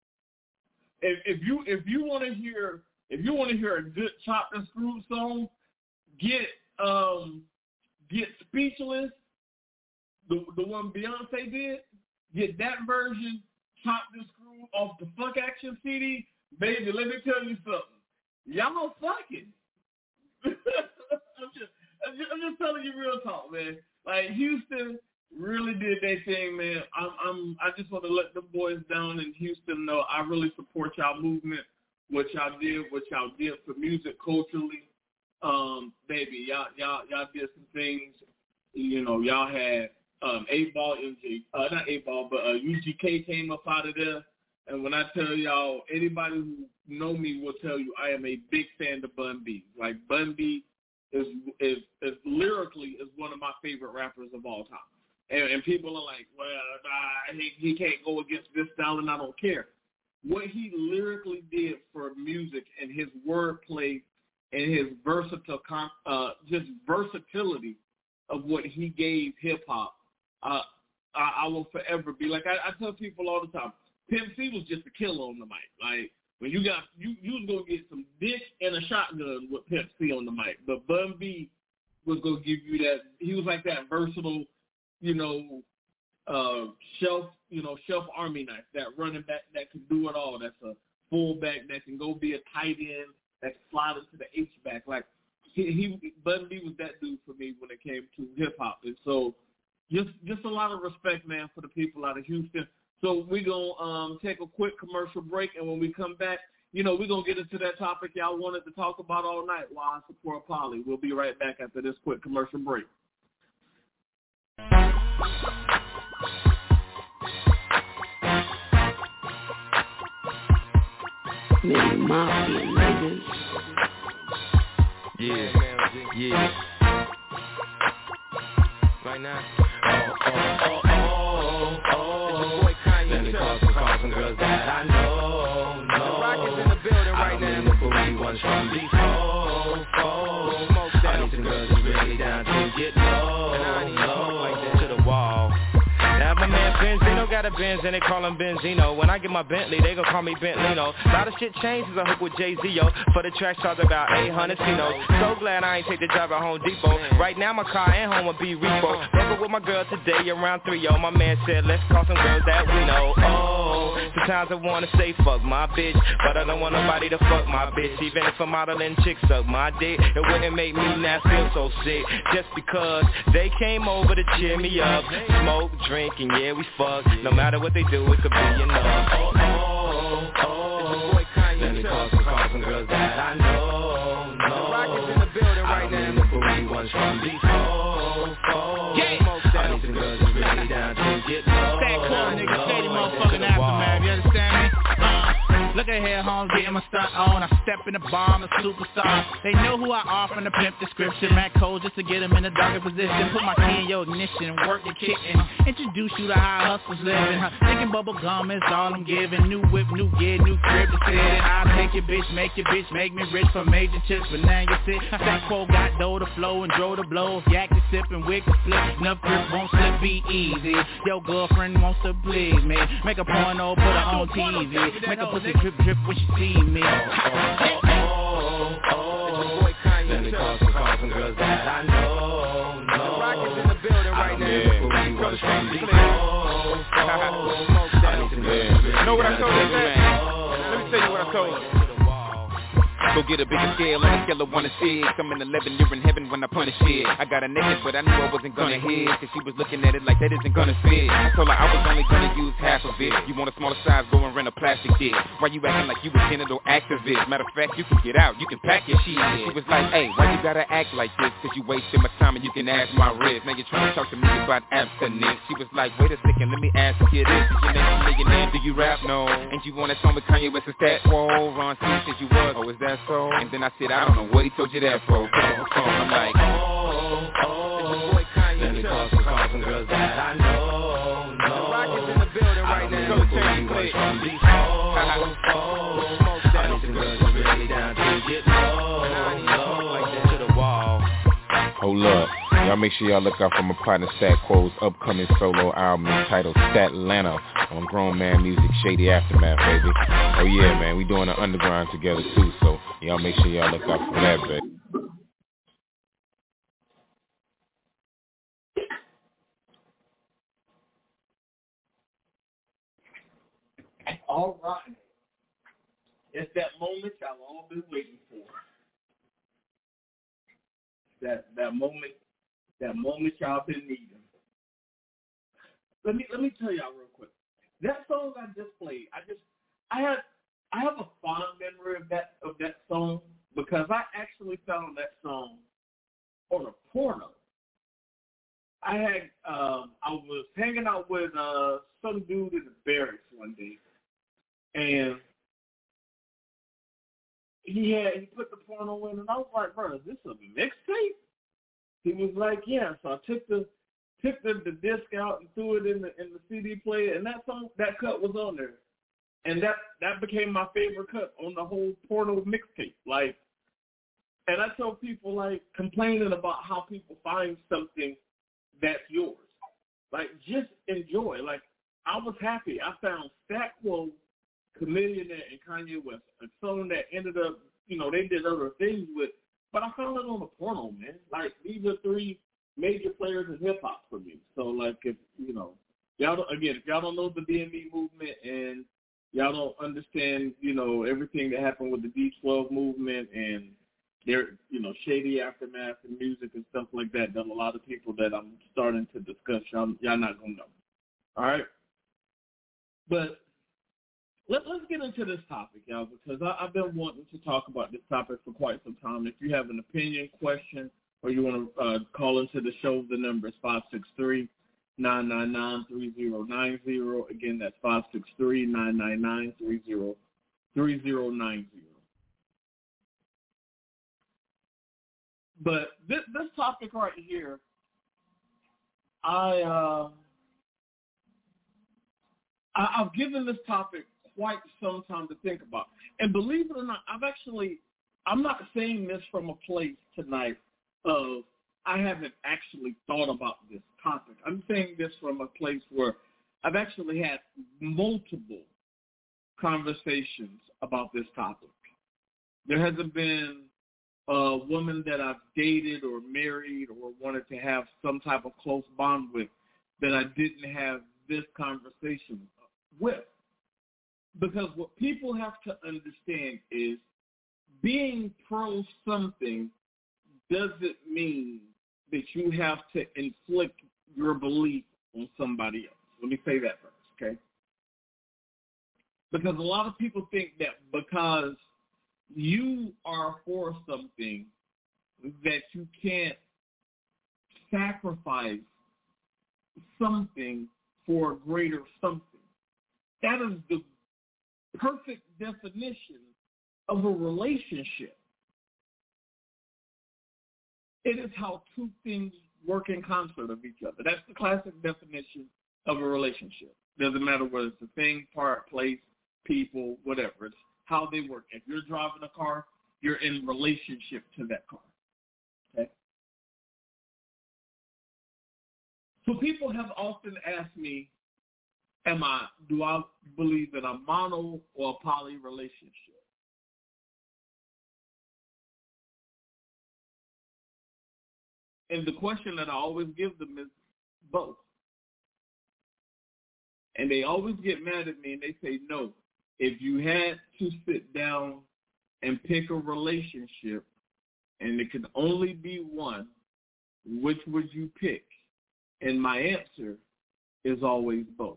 if, if you, if you want to hear. If you want to hear a good chopped and screwed song, get um, get Speechless, the the one Beyonce did. Get that version, chopped and screwed off the Fuck Action C D. Baby, let me tell you something. Y'all fucking. I'm, just, I'm, just, I'm just telling you real talk, man. Like, Houston really did their thing, man. I'm, I'm, I just want to let the boys down in Houston know I really support y'all movement. What y'all did, what y'all did for music culturally, um, baby, y'all, y'all, y'all did some things. You know, y'all had um, eight ball, M G, uh, not eight ball, but uh, U G K came up out of there. And when I tell y'all, anybody who know me will tell you, I am a big fan of Bun B. Like, Bun B is is, is lyrically is one of my favorite rappers of all time. And, and people are like, well, nah, he, he can't go against this style, and I don't care. What he lyrically did for music and his wordplay and his versatile, uh, just versatility of what he gave hip hop, uh, I, I will forever be like. I, I tell people all the time, Pimp C was just a killer on the mic. Like, when you got you, you was gonna get some dick and a shotgun with Pimp C on the mic, but Bun B was gonna give you that. He was like that versatile, you know. Uh, shelf, you know, shelf army knife, that running back that can do it all. That's a fullback that can go be a tight end, that can slide into the H-back. Like, he, he Bun B was that dude for me when it came to hip-hop. And so just just a lot of respect, man, for the people out of Houston. So we're going to um, take a quick commercial break, and when we come back, you know, we're going to get into that topic y'all wanted to talk about all night, why I support Polly. We'll be right back after this quick commercial break. Man, mafia niggas. Yeah, yeah. Right now. Oh, oh, oh, oh, oh. Boy, let me call some, call some girls that I know, know. The Rockets in the building right I now. I mean the booty ones from before, oh. Smoke I need some girls that's really down to get low, and I need low, like that to the wall. Now my man Benzino got a Benz and they call him Benzino. When I get my Bentley, they gon' call me Bentlino. A lot of shit changed since I hooked with Jay-Z, yo. For the tracks talk about eight hundred Cinos. So glad I ain't take the job at Home Depot. Right now my car and home will be repo. Broke with my girl today around three, yo. My man said let's call some girls that we know. Oh, sometimes I wanna say fuck my bitch, but I don't want nobody to fuck my bitch. Even if a modeling chick suck my dick, it wouldn't make me not feel so sick. Just because they came over to cheer me up, smoke, drink, and yeah, we fuck. No matter what they do, it could be enough. Oh, oh, oh, let me call some, call some girls that I know, know. The Rockets in the building right now. I mean the booty ones from before, oh. Yeah. I need some girls that's really down to get low. That cool nigga, shady motherfucking aftermath, you understand me? Uh, look at here, Holmes, getting my stunt on. I step in the bomb, a superstar. They know who I are from the pimp description. Mac code just to get them in a darker position. Put my key in your ignition, work the kitten. Introduce you to how hustlers living. Thinking bubble gum is all I'm giving. New whip, new gear, new crib to sit in. I'll take your bitch, make your bitch, make me rich for major chips. But now you sit, Fat Quo got dough to flow and drove to blow. Yak to sip and wick to flip. Enough grip won't slip, be easy. Your girlfriend wants to please me. Make a porno, put her on T V. Make a pussy drip, drip, trip when she see me. Oh, oh, oh, oh, oh. Let me call some, call some girls that I know, know. The Rock is in the building right now. Yeah. Go to street, clear. Oh, oh, you know what I told you, man? Let me tell you what I told you. Go get a bigger scale on a scale of one to six. I'm in eleven, you're in heaven when I punish it. I got a naked, but I knew I wasn't gonna hit, cause she was looking at it like that isn't gonna fit. I told her I was only gonna use half of it. You want a smaller size, go and rent a plastic dick. Why you acting like you a genital activist? Matter of fact, you can get out, you can pack your shit. She was like, hey, why you gotta act like this? Cause you wasting my time and you can ask my wrist. Now you're trying to talk to me about abstinence. She was like, wait a second, let me ask you this. Is your name a millionaire? Do you rap? No. Ain't you on that song with Kanye West? Is that whoa? Ron C says you was. Oh, is that so? And then I said, I don't know what he told you that for. I'm like, oh, oh, let me call some, call some girls that I know, know. The Rock is in the building right now. Go change place. Oh, oh, I need some girls who's really down to get low, low, like that to the wall. Hold up. Y'all make sure y'all look out for my partner Stat Quo's upcoming solo album entitled Statlanta on Grown Man Music, Shady Aftermath, baby. Oh yeah, man, we doing the underground together too, so y'all make sure y'all look out for that, baby. All right. It's that moment y'all all been waiting for. That that moment, that moment y'all been needing. Let me let me tell y'all real quick. That song I just played, I just I have I have a fond memory of that of that song because I actually found that song on a porno. I had um, I was hanging out with uh, some dude in the barracks one day, and he had he put the porno in, and I was like, bro, is this a mixtape? He was like, yeah. So I took the took the, the disc out and threw it in the in the C D player, and that song that cut was on there, and that that became my favorite cut on the whole porno mixtape. Like, and I tell people like complaining about how people find something that's yours. Like, just enjoy. Like, I was happy. I found Stat Quo, Chamillionaire, and Kanye West, a song that ended up, you know, they did other things with, but I found it on the porno, man. Like, these are three major players in hip-hop for me. So, like, if, you know, y'all don't, again, if y'all don't know the D M V movement and y'all don't understand, you know, everything that happened with the D twelve movement and their, you know, shady aftermath and music and stuff like that, that a lot of people that I'm starting to discuss, y'all, y'all not going to know. All right? But let, let's get into this topic, y'all, because I, I've been wanting to talk about this topic for quite some time. If you have an opinion, question, or you want to uh, call into the show, the number is five six three, nine nine nine, three zero nine zero. Again, that's five six three, nine nine nine, three zero nine zero. But this this topic right here, I, uh, I I've given this topic quite some time to think about, and believe it or not, I've actually I'm not saying this from a place tonight of I haven't actually thought about this topic. I'm saying this from a place where I've actually had multiple conversations about this topic. There hasn't been a woman that I've dated or married or wanted to have some type of close bond with that I didn't have this conversation with. Because what people have to understand is being pro something doesn't mean that you have to inflict your belief on somebody else. Let me say that first, okay? Because a lot of people think that because you are for something that you can't sacrifice something for a greater something. That is the perfect definition of a relationship. It is how two things work in concert of each other. That's the classic definition of a relationship. Doesn't matter whether it's a thing, part, place, people, whatever. It's how they work. If you're driving a car, you're in relationship to that car. Okay? So people have often asked me, am I, do I believe in a mono or a poly relationship? And the question that I always give them is both. And they always get mad at me and they say, no, if you had to sit down and pick a relationship and it could only be one, which would you pick? And my answer is always both.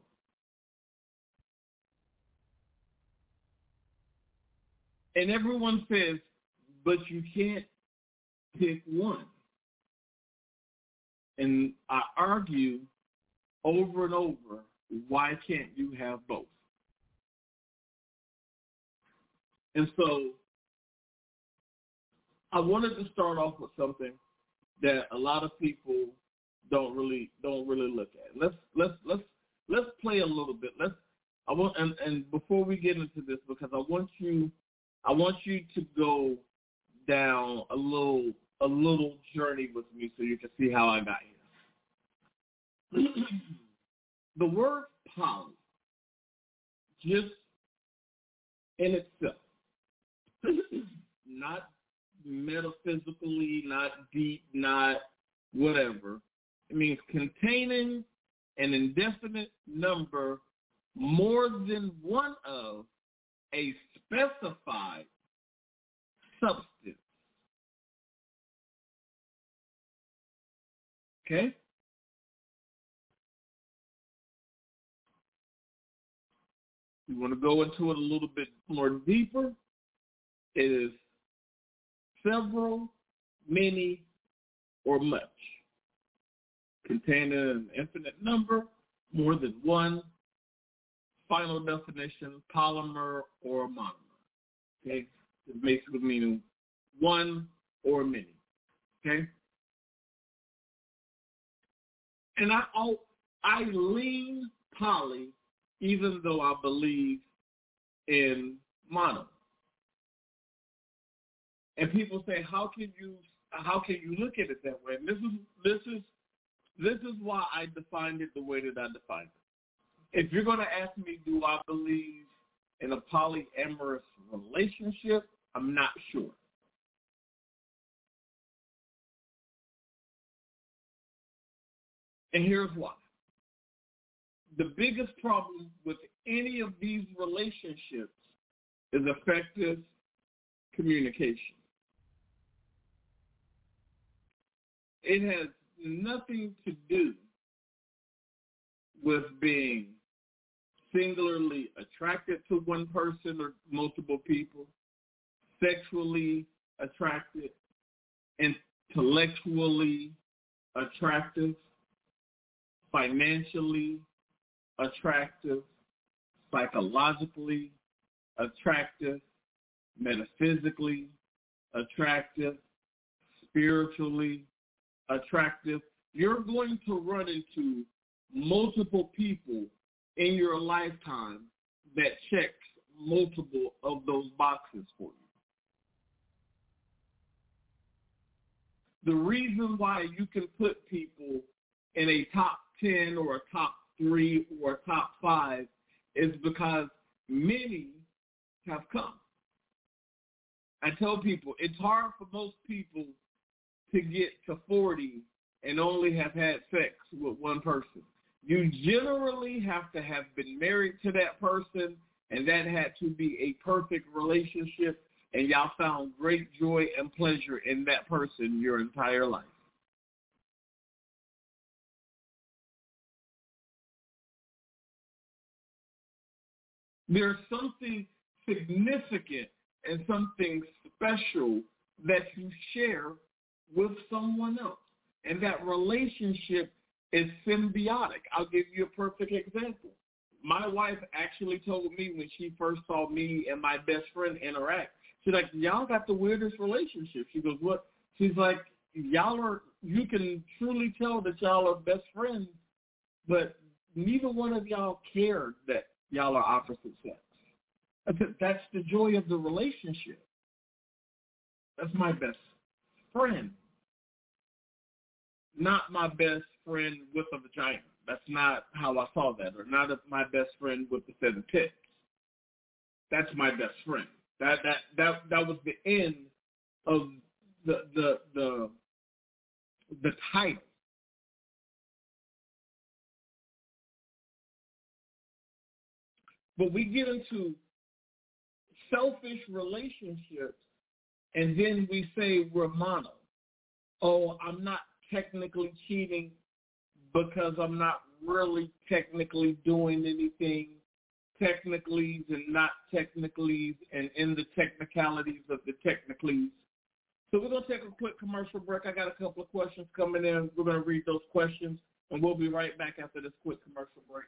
And everyone says, but you can't pick one. And I argue over and over, why can't you have both? And so I wanted to start off with something that a lot of people don't really don't really look at. Let's let's let's let's play a little bit. Let's I want and, and before we get into this, because I want you I want you to go down a little a little journey with me so you can see how I got here. The word poly, just in itself, not metaphysically, not deep, not whatever. It means containing an indefinite number more than one of a specified substance. Okay? You want to go into it a little bit more deeper? It is several, many, or much, containing an infinite number, more than one, final definition, polymer or monomer. Okay? It basically meaning one or many. Okay? And I I lean poly even though I believe in mono. And people say, how can you how can you look at it that way? And this is this is this is why I defined it the way that I defined it. If you're going to ask me, do I believe in a polyamorous relationship, I'm not sure. And here's why. The biggest problem with any of these relationships is effective communication. It has nothing to do with being singularly attracted to one person or multiple people, sexually attracted, intellectually attractive, financially attractive, psychologically attractive, metaphysically attractive, spiritually attractive. You're going to run into multiple people in your lifetime that checks multiple of those boxes for you. The reason why you can put people in a top ten or a top three or a top five is because many have come. I tell people it's hard for most people to get to forty and only have had sex with one person. You generally have to have been married to that person, and that had to be a perfect relationship, and y'all found great joy and pleasure in that person your entire life. There's something significant and something special that you share with someone else. And that relationship is symbiotic. I'll give you a perfect example. My wife actually told me when she first saw me and my best friend interact, she's like, y'all got the weirdest relationship. She goes, what? She's like, y'all are, you can truly tell that y'all are best friends, but neither one of y'all cared that y'all are opposite sex. I said, that's the joy of the relationship. That's my best friend. not my best friend with a vagina. That's not how I saw that. Or not a, my best friend with a set of tits. That's my best friend. That that that that was the end of the the the the title. But we get into selfish relationships, and then we say we're mono. Oh, I'm not technically cheating because I'm not really technically doing anything. Technicallys and not technicallys, and in the technicalities of the technicallys. So we're going to take a quick commercial break. I got a couple of questions coming in. We're going to read those questions, and we'll be right back after this quick commercial break.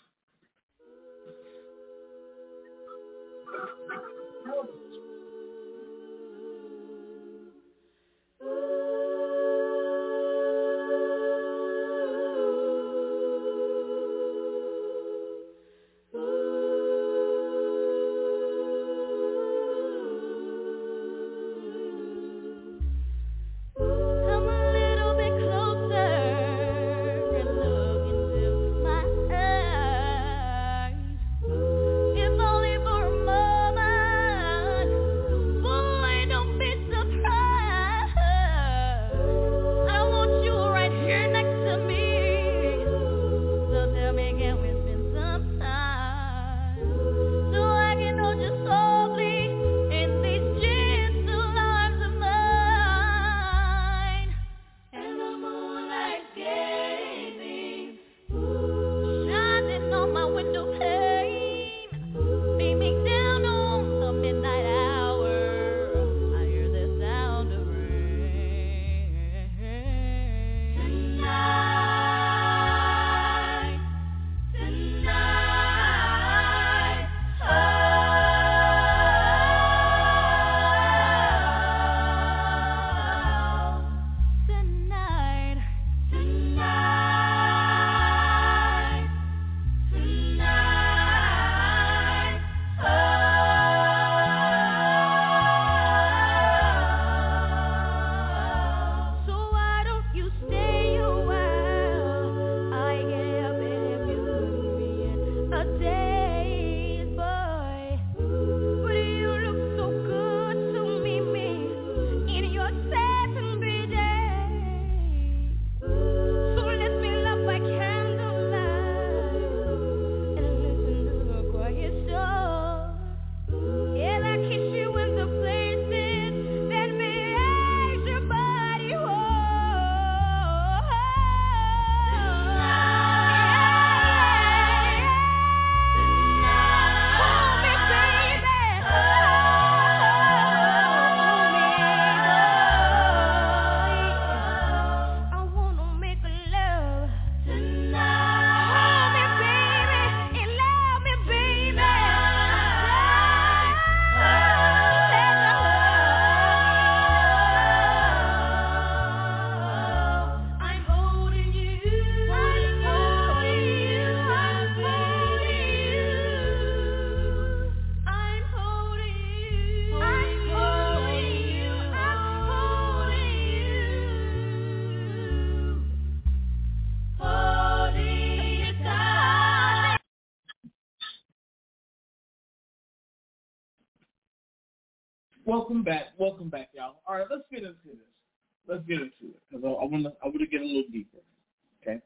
Welcome back. Welcome back, y'all. All right, let's get into this. Let's get into it because I, I want to I want to get a little deeper. Okay.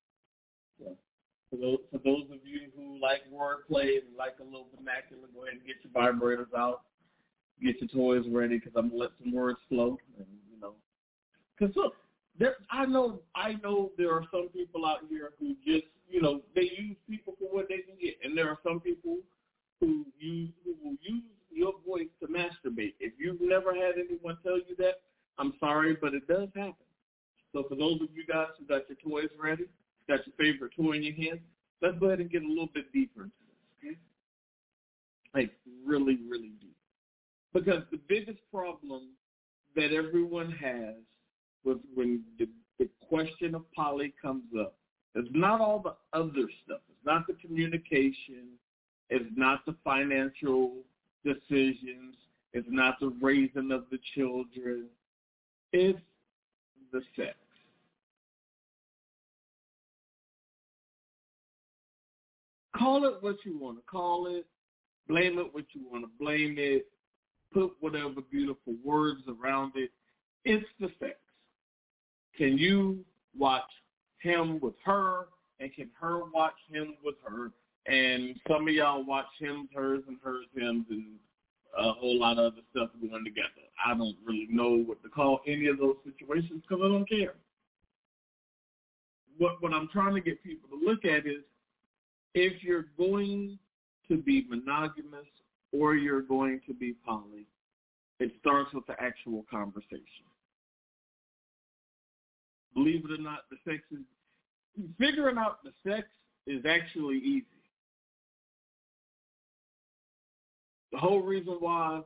So for those for those of you who like wordplay and like a little vernacular, go ahead and get your vibrators out, get your toys ready because I'm gonna let some words flow. And you know, because look, there I know I know there are some people out here who just you know they use people for what they can get, and there are some people who use who will use your voice to masturbate. If you've never had anyone tell you that, I'm sorry, but it does happen. So for those of you guys who got your toys ready, got your favorite toy in your hand, let's go ahead and get a little bit deeper into this, okay? Like really, really deep. Because the biggest problem that everyone has with when the, the question of poly comes up is not all the other stuff. It's not the communication. It's not the financial decisions. It's not the raising of the children. It's the sex. call it what you want to call it, blame it what you want to blame it, put whatever beautiful words around it. It's the sex. Can you watch him with her, and can her watch him with her? And some of y'all watch him, hers, and hers, hims, and a whole lot of other stuff going together. I don't really know what to call any of those situations because I don't care. What what I'm trying to get people to look at is if you're going to be monogamous or you're going to be poly, it starts with the actual conversation. Believe it or not, the sex is figuring out the sex is actually easy. The whole reason why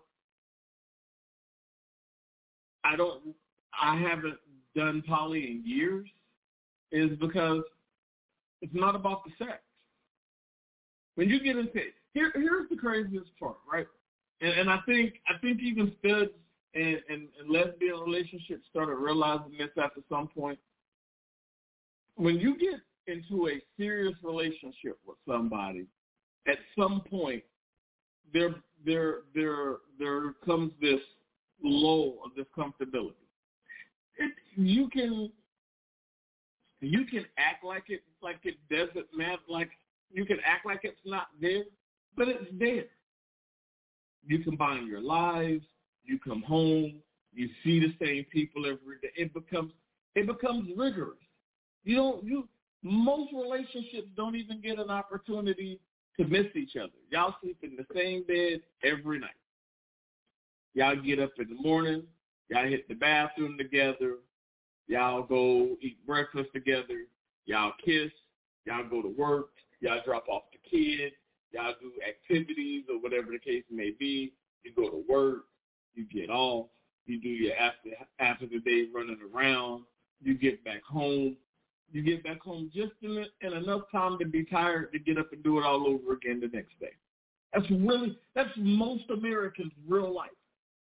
I don't, I haven't done poly in years is because it's not about the sex. When you get into it, here, here's the craziest part, right? And, and I think, I think even studs and, and, and lesbian relationships started realizing this after some point. When you get into a serious relationship with somebody, at some point, there, there, there, there comes this lull of discomfortability. It, you can, you can act like it, like it doesn't matter, like you can act like it's not there, but it's there. You combine your lives, you come home, you see the same people every day. It becomes, it becomes rigorous. You don't, you, most relationships don't even get an opportunity to miss each other. Y'all sleep in the same bed every night. Y'all get up in the morning. Y'all hit the bathroom together. Y'all go eat breakfast together. Y'all kiss. Y'all go to work. Y'all drop off the kid. Y'all do activities or whatever the case may be. You go to work. You get off. You do your after after the day running around. You get back home. You get back home just in, in enough time to be tired to get up and do it all over again the next day. That's really, that's most Americans' real life.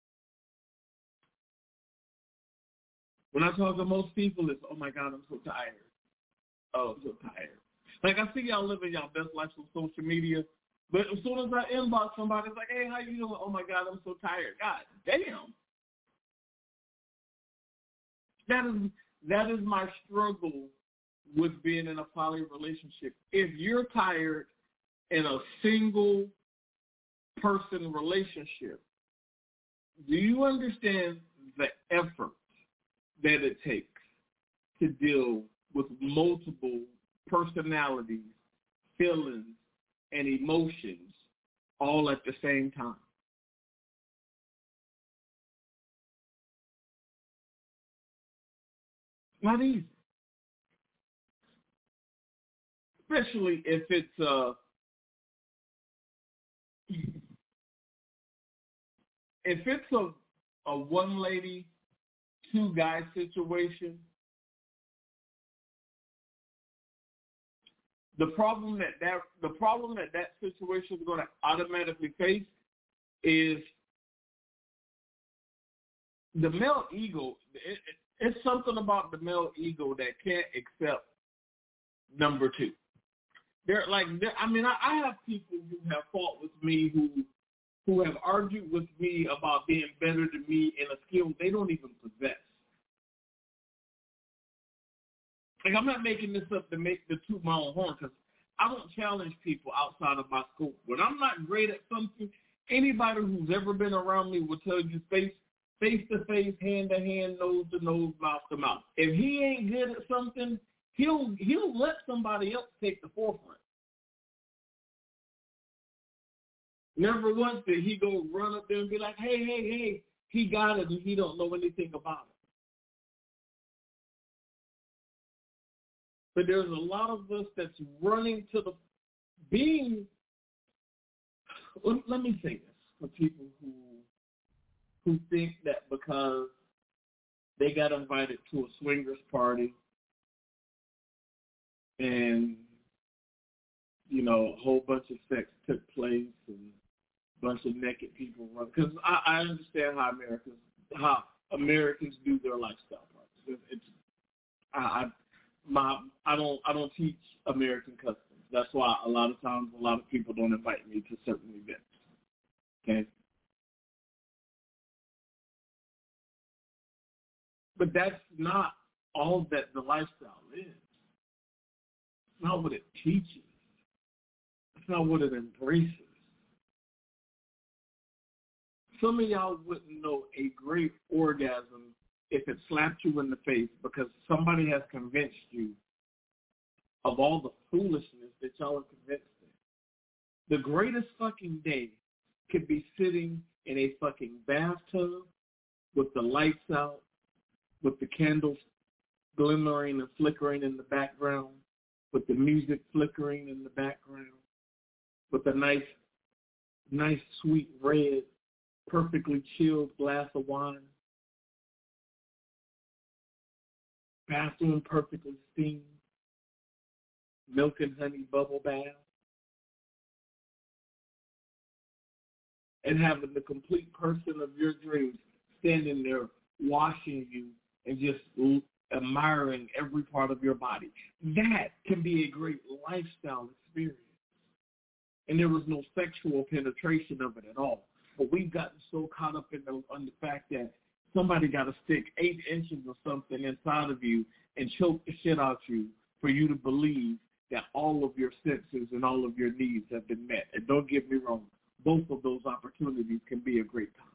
When I talk to most people, it's, oh, my God, I'm so tired. Oh, I'm so tired. Like, I see y'all living y'all best lives on social media, but as soon as I inbox somebody, it's like, hey, how you doing? Oh, my God, I'm so tired. God damn. That is, that is my struggle with being in a poly relationship. If you're tired in a single person relationship, do you understand the effort that it takes to deal with multiple personalities, feelings, and emotions all at the same time? Not easy. Especially if it's uh, if it's a a one lady, two guy situation. The problem that that the problem that that situation is going to automatically face is the male ego. It, it, it's something about the male ego that can't accept number two. They're like, they're, I mean, I, I have people who have fought with me who who have argued with me about being better than me in a skill they don't even possess. Like, I'm not making this up to make the toot my own horn, because I don't challenge people outside of my scope. When I'm not great at something, anybody who's ever been around me will tell you face face to face, hand to hand, nose to nose, mouth to mouth. If he ain't good at something, he'll he'll let somebody else take the forefront. Never once did he go run up there and be like, hey, hey, hey, he got it and he don't know anything about it. But there's a lot of us that's running to the being, let me say this for people who who think that because they got invited to a swingers party and, you know, a whole bunch of sex took place and a bunch of naked people run. Because I, I understand how Americans how Americans do their lifestyle parties. It's, it's I, I my I don't I don't teach American customs. That's why a lot of times a lot of people don't invite me to certain events. Okay? But that's not all that the lifestyle is. It's not what it teaches. It's not what it embraces. Some of y'all wouldn't know a great orgasm if it slapped you in the face because somebody has convinced you of all the foolishness that y'all are convinced in. The greatest fucking day could be sitting in a fucking bathtub with the lights out, with the candles glimmering and flickering in the background, with the music flickering in the background, with a nice, nice sweet red, perfectly chilled glass of wine, bathroom perfectly steamed, milk and honey bubble bath, and having the complete person of your dreams standing there washing you and just admiring every part of your body. That can be a great lifestyle experience. And there was no sexual penetration of it at all. But we've gotten so caught up in the, on the fact that somebody got to stick eight inches of something inside of you and choke the shit out you for you to believe that all of your senses and all of your needs have been met. And don't get me wrong, both of those opportunities can be a great time.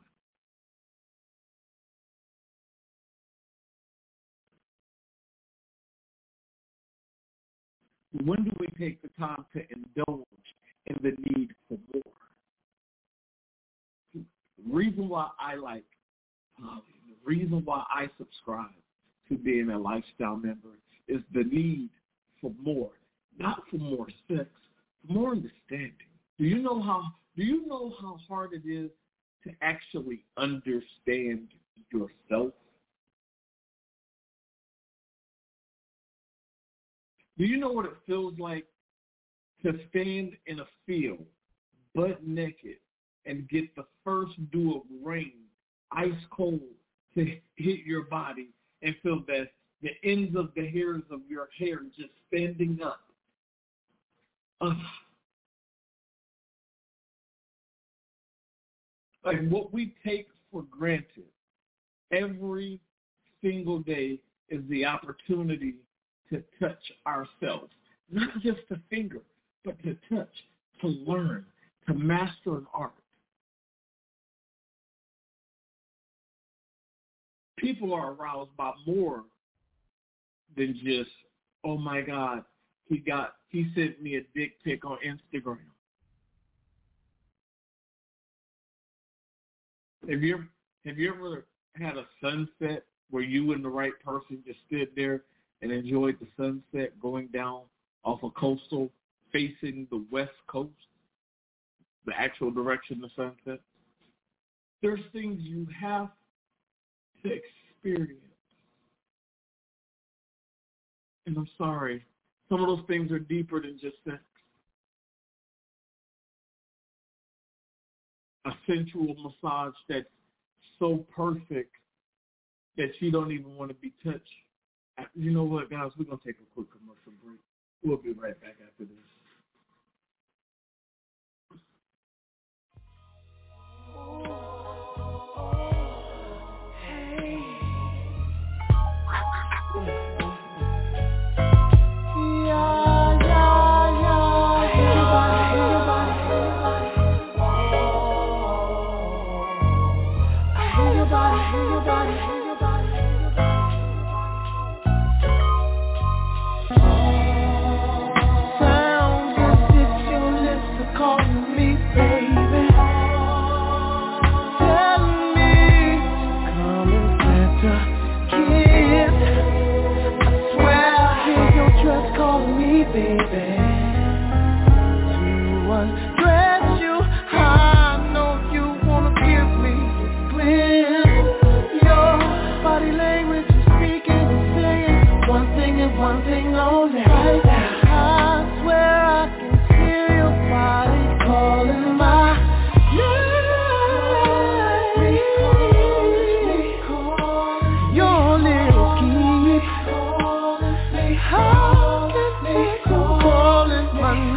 When do we take the time to indulge in the need for more? The reason why I like, uh, the reason why I subscribe to being a lifestyle member is the need for more, not for more sex, for more understanding. Do you know how? Do you know how hard it is to actually understand yourself? Do you know what it feels like to stand in a field, butt naked, and get the first dew of rain, ice cold, to hit your body and feel that the ends of the hairs of your hair just standing up? Uh, like what we take for granted every single day is the opportunity to touch ourselves. Not just to finger, but to touch, to learn, to master an art. People are aroused by more than just, oh my God, he got he sent me a dick pic on Instagram. Have you have you ever had a sunset where you and the right person just stood there and enjoyed the sunset going down off a coastal facing the west coast, the actual direction the sun sets? There's things you have to experience. And I'm sorry, some of those things are deeper than just sex. A sensual massage that's so perfect that you don't even want to be touched. You know what, guys? We're going to take a quick commercial break. We'll be right back after this. Calling my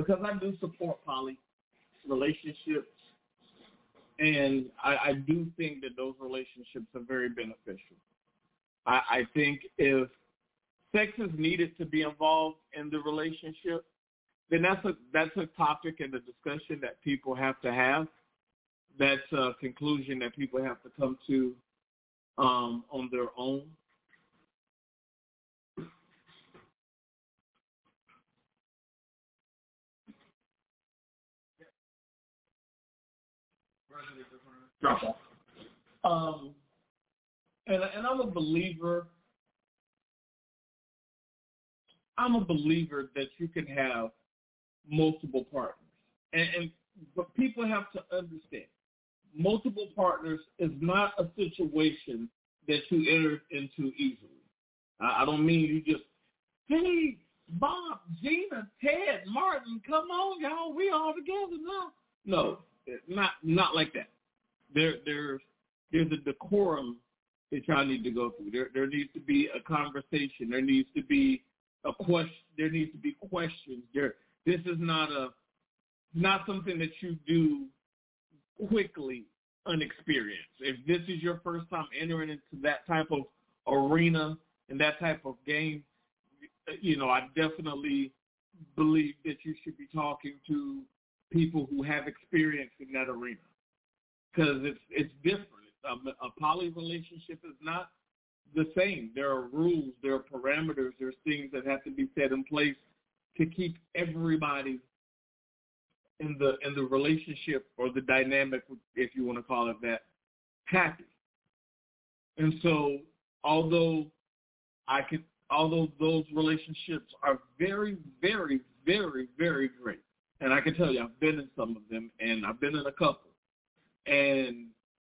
because I do support poly relationships, and I, I do think that those relationships are very beneficial. I, I think if sex is needed to be involved in the relationship, then that's a that's a topic and a discussion that people have to have. That's a conclusion that people have to come to um, on their own. Drop off. Um, and and I'm a believer. I'm a believer that you can have multiple partners, and, and but people have to understand, multiple partners is not a situation that you enter into easily. I, I don't mean you just, hey, Bob, Gina, Ted, Martin, come on, y'all, we all together now. No, not not like that. There, there's there's a decorum that y'all need to go through. There, there needs to be a conversation. There needs to be a question. There needs to be questions. There, this is not a not something that you do quickly, unexperienced. If this is your first time entering into that type of arena and that type of game, you know, I definitely believe that you should be talking to people who have experience in that arena, because it's it's different. A, a poly relationship is not the same. There are rules, there are parameters, there's things that have to be set in place to keep everybody in the in the relationship or the dynamic, if you want to call it that, happy. And so, although I could, although those relationships are very, very, very, very great, and I can tell you, I've been in some of them, and I've been in a couple, and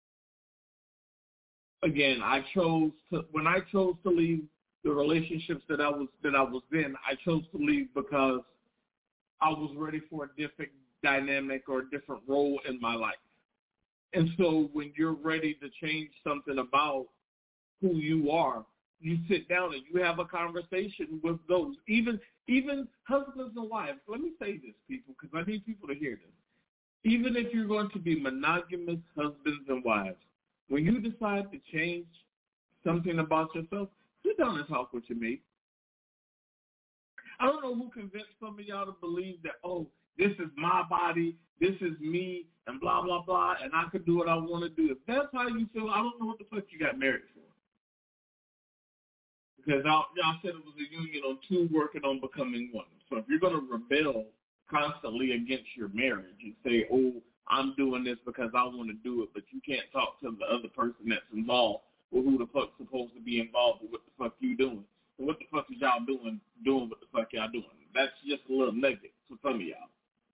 again, I chose to when I chose to leave the relationships that I was that I was in, I chose to leave because I was ready for a different dynamic or a different role in my life. And so when you're ready to change something about who you are, you sit down and you have a conversation with those, even even husbands and wives. Let me say this, people, because I need people to hear this. Even if you're going to be monogamous husbands and wives, when you decide to change something about yourself, sit down and talk with your mate. I don't know who convinced some of y'all to believe that, oh, this is my body, this is me, and blah, blah, blah, and I can do what I want to do. If that's how you feel, I don't know what the fuck you got married for. Because y'all, y'all said it was a union on two working on becoming one. So if you're going to rebel constantly against your marriage and say, oh, I'm doing this because I want to do it, but you can't talk to the other person that's involved or who the fuck's supposed to be involved with what the fuck you doing. So what the fuck is y'all doing, doing what the fuck y'all doing? That's just a little nugget for some of y'all.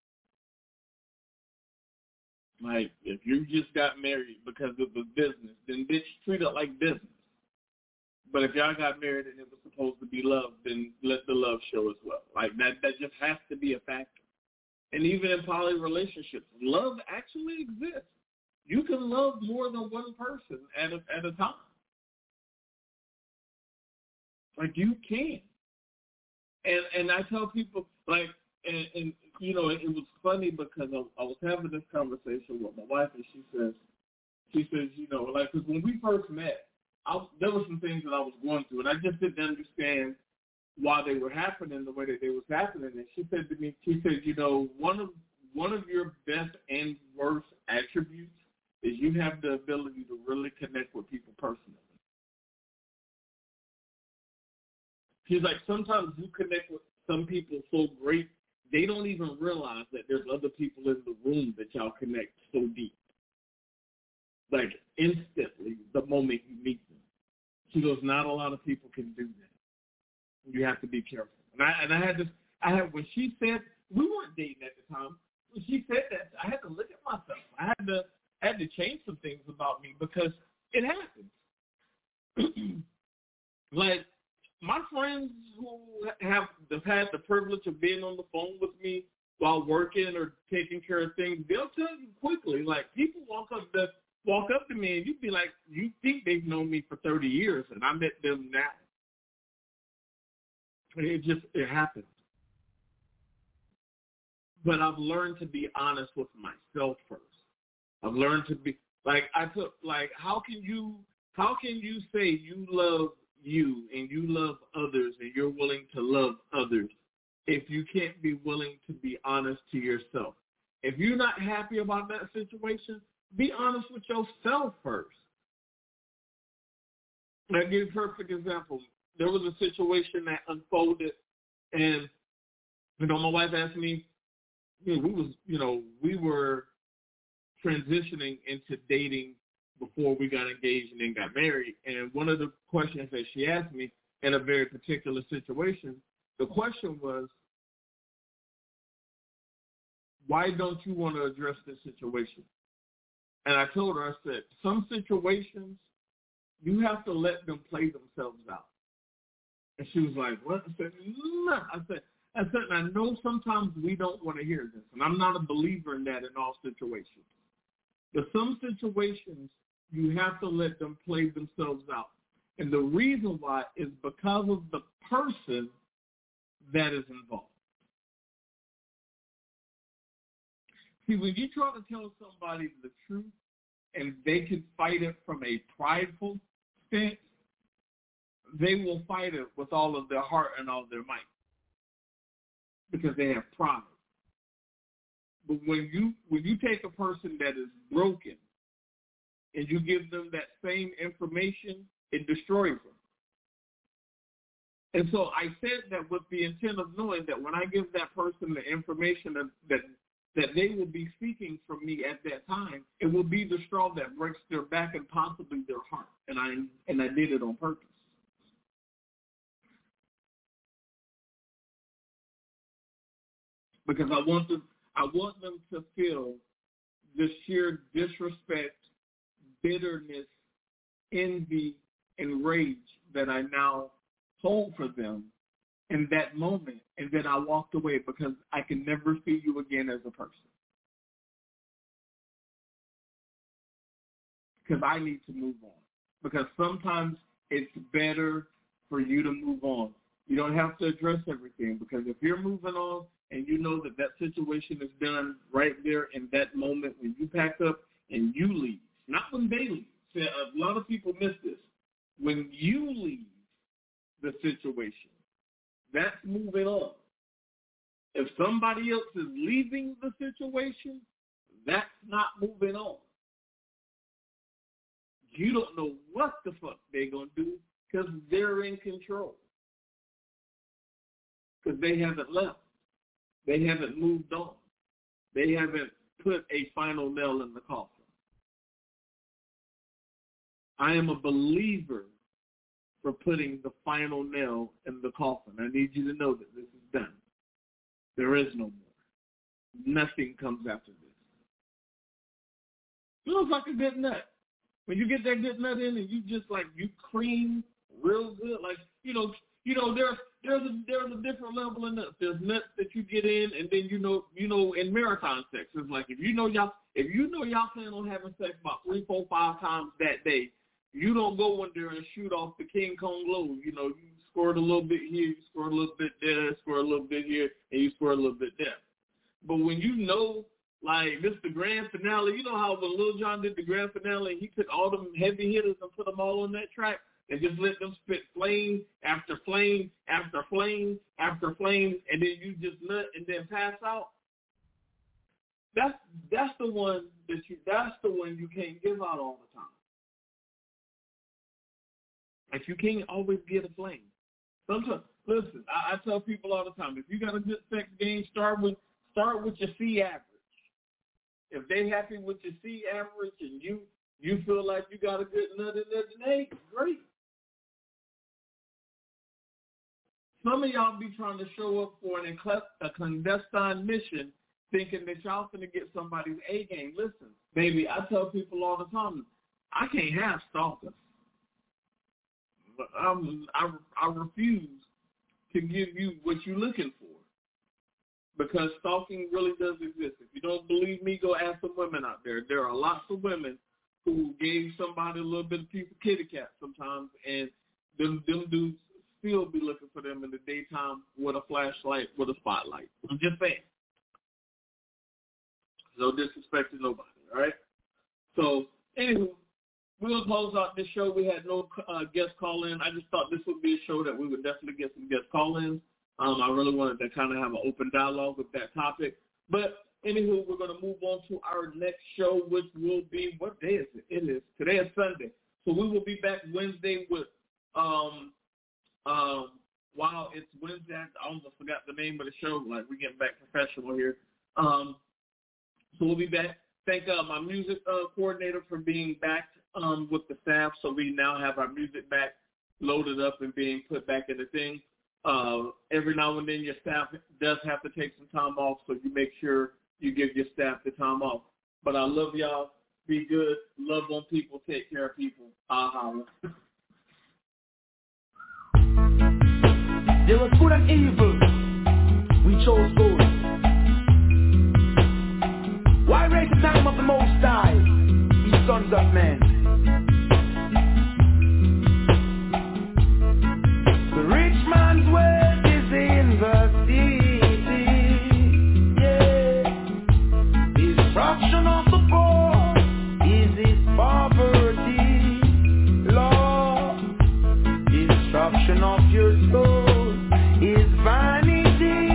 Like, if you just got married because it was business, then bitch, treat it like business. But if y'all got married and it was supposed to be love, then let the love show as well. Like, that, that just has to be a factor. And even in poly relationships, love actually exists. You can love more than one person at a, at a time. Like, you can. And and I tell people, like, and, and you know, it, it was funny because I, I was having this conversation with my wife, and she says, she says, you know, like, because when we first met, I, there were some things that I was going through, and I just didn't understand why they were happening the way that they was happening. And she said to me, she said, you know, one of one of your best and worst attributes is you have the ability to really connect with people personally. She's like, sometimes you connect with some people so great, they don't even realize that there's other people in the room that y'all connect so deep. Like, instantly, the moment you meet them. She goes, not a lot of people can do that. You have to be careful. And I, and I had this, I had, when she said, we weren't dating at the time, when she said that, I had to look at myself. I had to, I had to change some things about me because it happens. Like, my friends who have had the privilege of being on the phone with me while working or taking care of things, they'll tell you quickly. Like, people walk up to walk up to me and you'd be like, you think they've known me for thirty years, and I met them now. It just, it happens. but I've learned to be honest with myself first. I've learned to be like I took like how can you how can you say you love you and you love others and you're willing to love others if you can't be willing to be honest to yourself? If you're not happy about that situation, be honest with yourself first. I'll give you a perfect example. There was a situation that unfolded, and you know, my wife asked me, you know, we was, you know, we were transitioning into dating before we got engaged and then got married. And one of the questions that she asked me in a very particular situation, the question was, why don't you want to address this situation? And I told her, I said, some situations, you have to let them play themselves out. And she was like, what? I said, no. I said, I said, and I know sometimes we don't want to hear this, and I'm not a believer in that in all situations. But some situations, you have to let them play themselves out. And the reason why is because of the person that is involved. See, when you try to tell somebody the truth and they can fight it from a prideful stance, they will fight it with all of their heart and all their might because they have pride. But when you when you take a person that is broken and you give them that same information, it destroys them. And so I said that with the intent of knowing that when I give that person the information that, that that they will be seeking from me at that time, it will be the straw that breaks their back and possibly their heart. And I and I did it on purpose. Because I want them I want them to feel the sheer disrespect, bitterness, envy, and rage that I now hold for them in that moment, and then I walked away because I can never see you again as a person. Because I need to move on. Because sometimes it's better for you to move on. You don't have to address everything, because if you're moving on and you know that that situation is done right there in that moment when you pack up and you leave, not when they leave. See, a lot of people miss this. When you leave the situation, that's moving on. If somebody else is leaving the situation, that's not moving on. You don't know what the fuck they're going to do because they're in control. Because they haven't left. They haven't moved on. They haven't put a final nail in the coffin. I am a believer for putting the final nail in the coffin. I need you to know that this is done. There is no more. Nothing comes after this. It looks like a good nut. When you get that good nut in and you just like, you cream real good, like, you know, you know, there's there's a there's a different level of nuts. There's nuts that you get in, and then you know, you know, in maritime sex, it's like if you know y'all if you know y'all plan on having sex about three, four, five times that day, you don't go in there and shoot off the King Kong load. You know, you squirt a little bit here, you squirt a little bit there, squirt a little bit here, and you squirt a little bit there. But when you know, like, this the grand finale, you know how when Lil Jon did the grand finale, he took all them heavy hitters and put them all on that track and just let them spit flame after flame after flame after flame, and then you just nut and then pass out. That's that's the one that you that's the one you can't give out all the time. Like, you can't always get a flame. Sometimes, listen, I, I tell people all the time, if you got a good sex game, start with start with your C average. If they happy with your C average and you you feel like you got a good nut in there, then hey, great. Some of y'all be trying to show up for an a clandestine mission thinking that y'all finna get somebody's A game. Listen, baby, I tell people all the time, I can't have stalkers. I'm, I, I refuse to give you what you're looking for, because stalking really does exist. If you don't believe me, go ask some women out there. There are lots of women who gave somebody a little bit of piece of kitty cat sometimes, and them, them dudes still be looking for them in the daytime with a flashlight, with a spotlight. I'm just saying. No disrespect to nobody, all right? So, anywho, we'll close out this show. We had no uh, guest call-in. I just thought this would be a show that we would definitely get some guest call-ins. Um, I really wanted to kind of have an open dialogue with that topic. But, anywho, we're going to move on to our next show, which will be, what day is it? It is. Today is Sunday. So we will be back Wednesday with, um, um, wow, it's Wednesday. I almost forgot the name of the show. Like, we're getting back professional here. Um, so we'll be back. Thank uh, my music uh, coordinator for being back um, with the staff. So we now have our music back loaded up and being put back in the thing. Uh, every now and then your staff does have to take some time off, so you make sure you give your staff the time off. But I love y'all. Be good. Love on people. Take care of people. I'll holler. There was good and evil. We chose good. Why raise the time of the Most High, ye sons of men? The rich man's wealth is in the city, yeah. Destruction of the poor is his poverty, Lord. Destruction of your soul is vanity.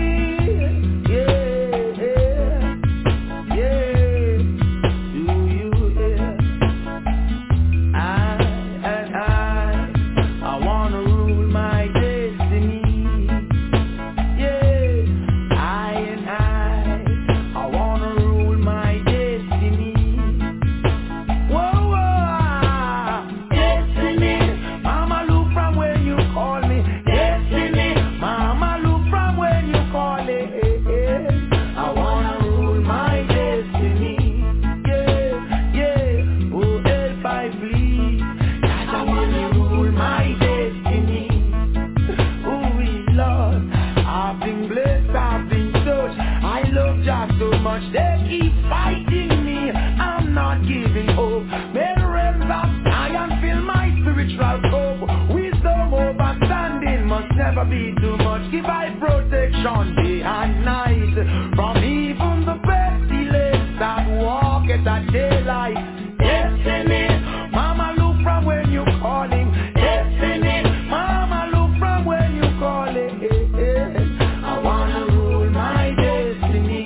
They keep fighting me, I'm not giving up. May the realms of iron fill my spiritual cup. Wisdom overstanding must never be too much. Give I protection day and night from even the pestilence that walk at that daylight. Destiny, mama look from when you calling. Destiny, mama look from when you calling. I wanna rule my destiny.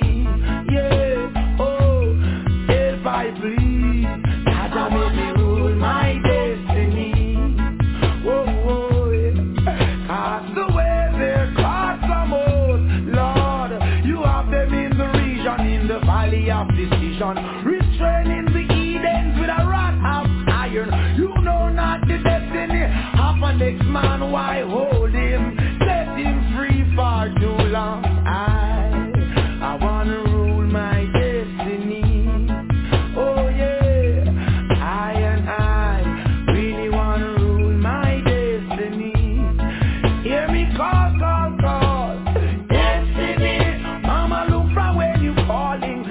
Restraining the Edens with a rod of iron. You know not the destiny of an ex-man. Why hold him? Set him free for too long. I, I wanna rule my destiny. Oh yeah, I and I really wanna rule my destiny. Hear me call, call, call. Destiny, mama look from where you calling.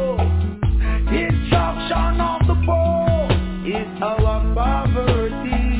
Destruction of the poor is our poverty.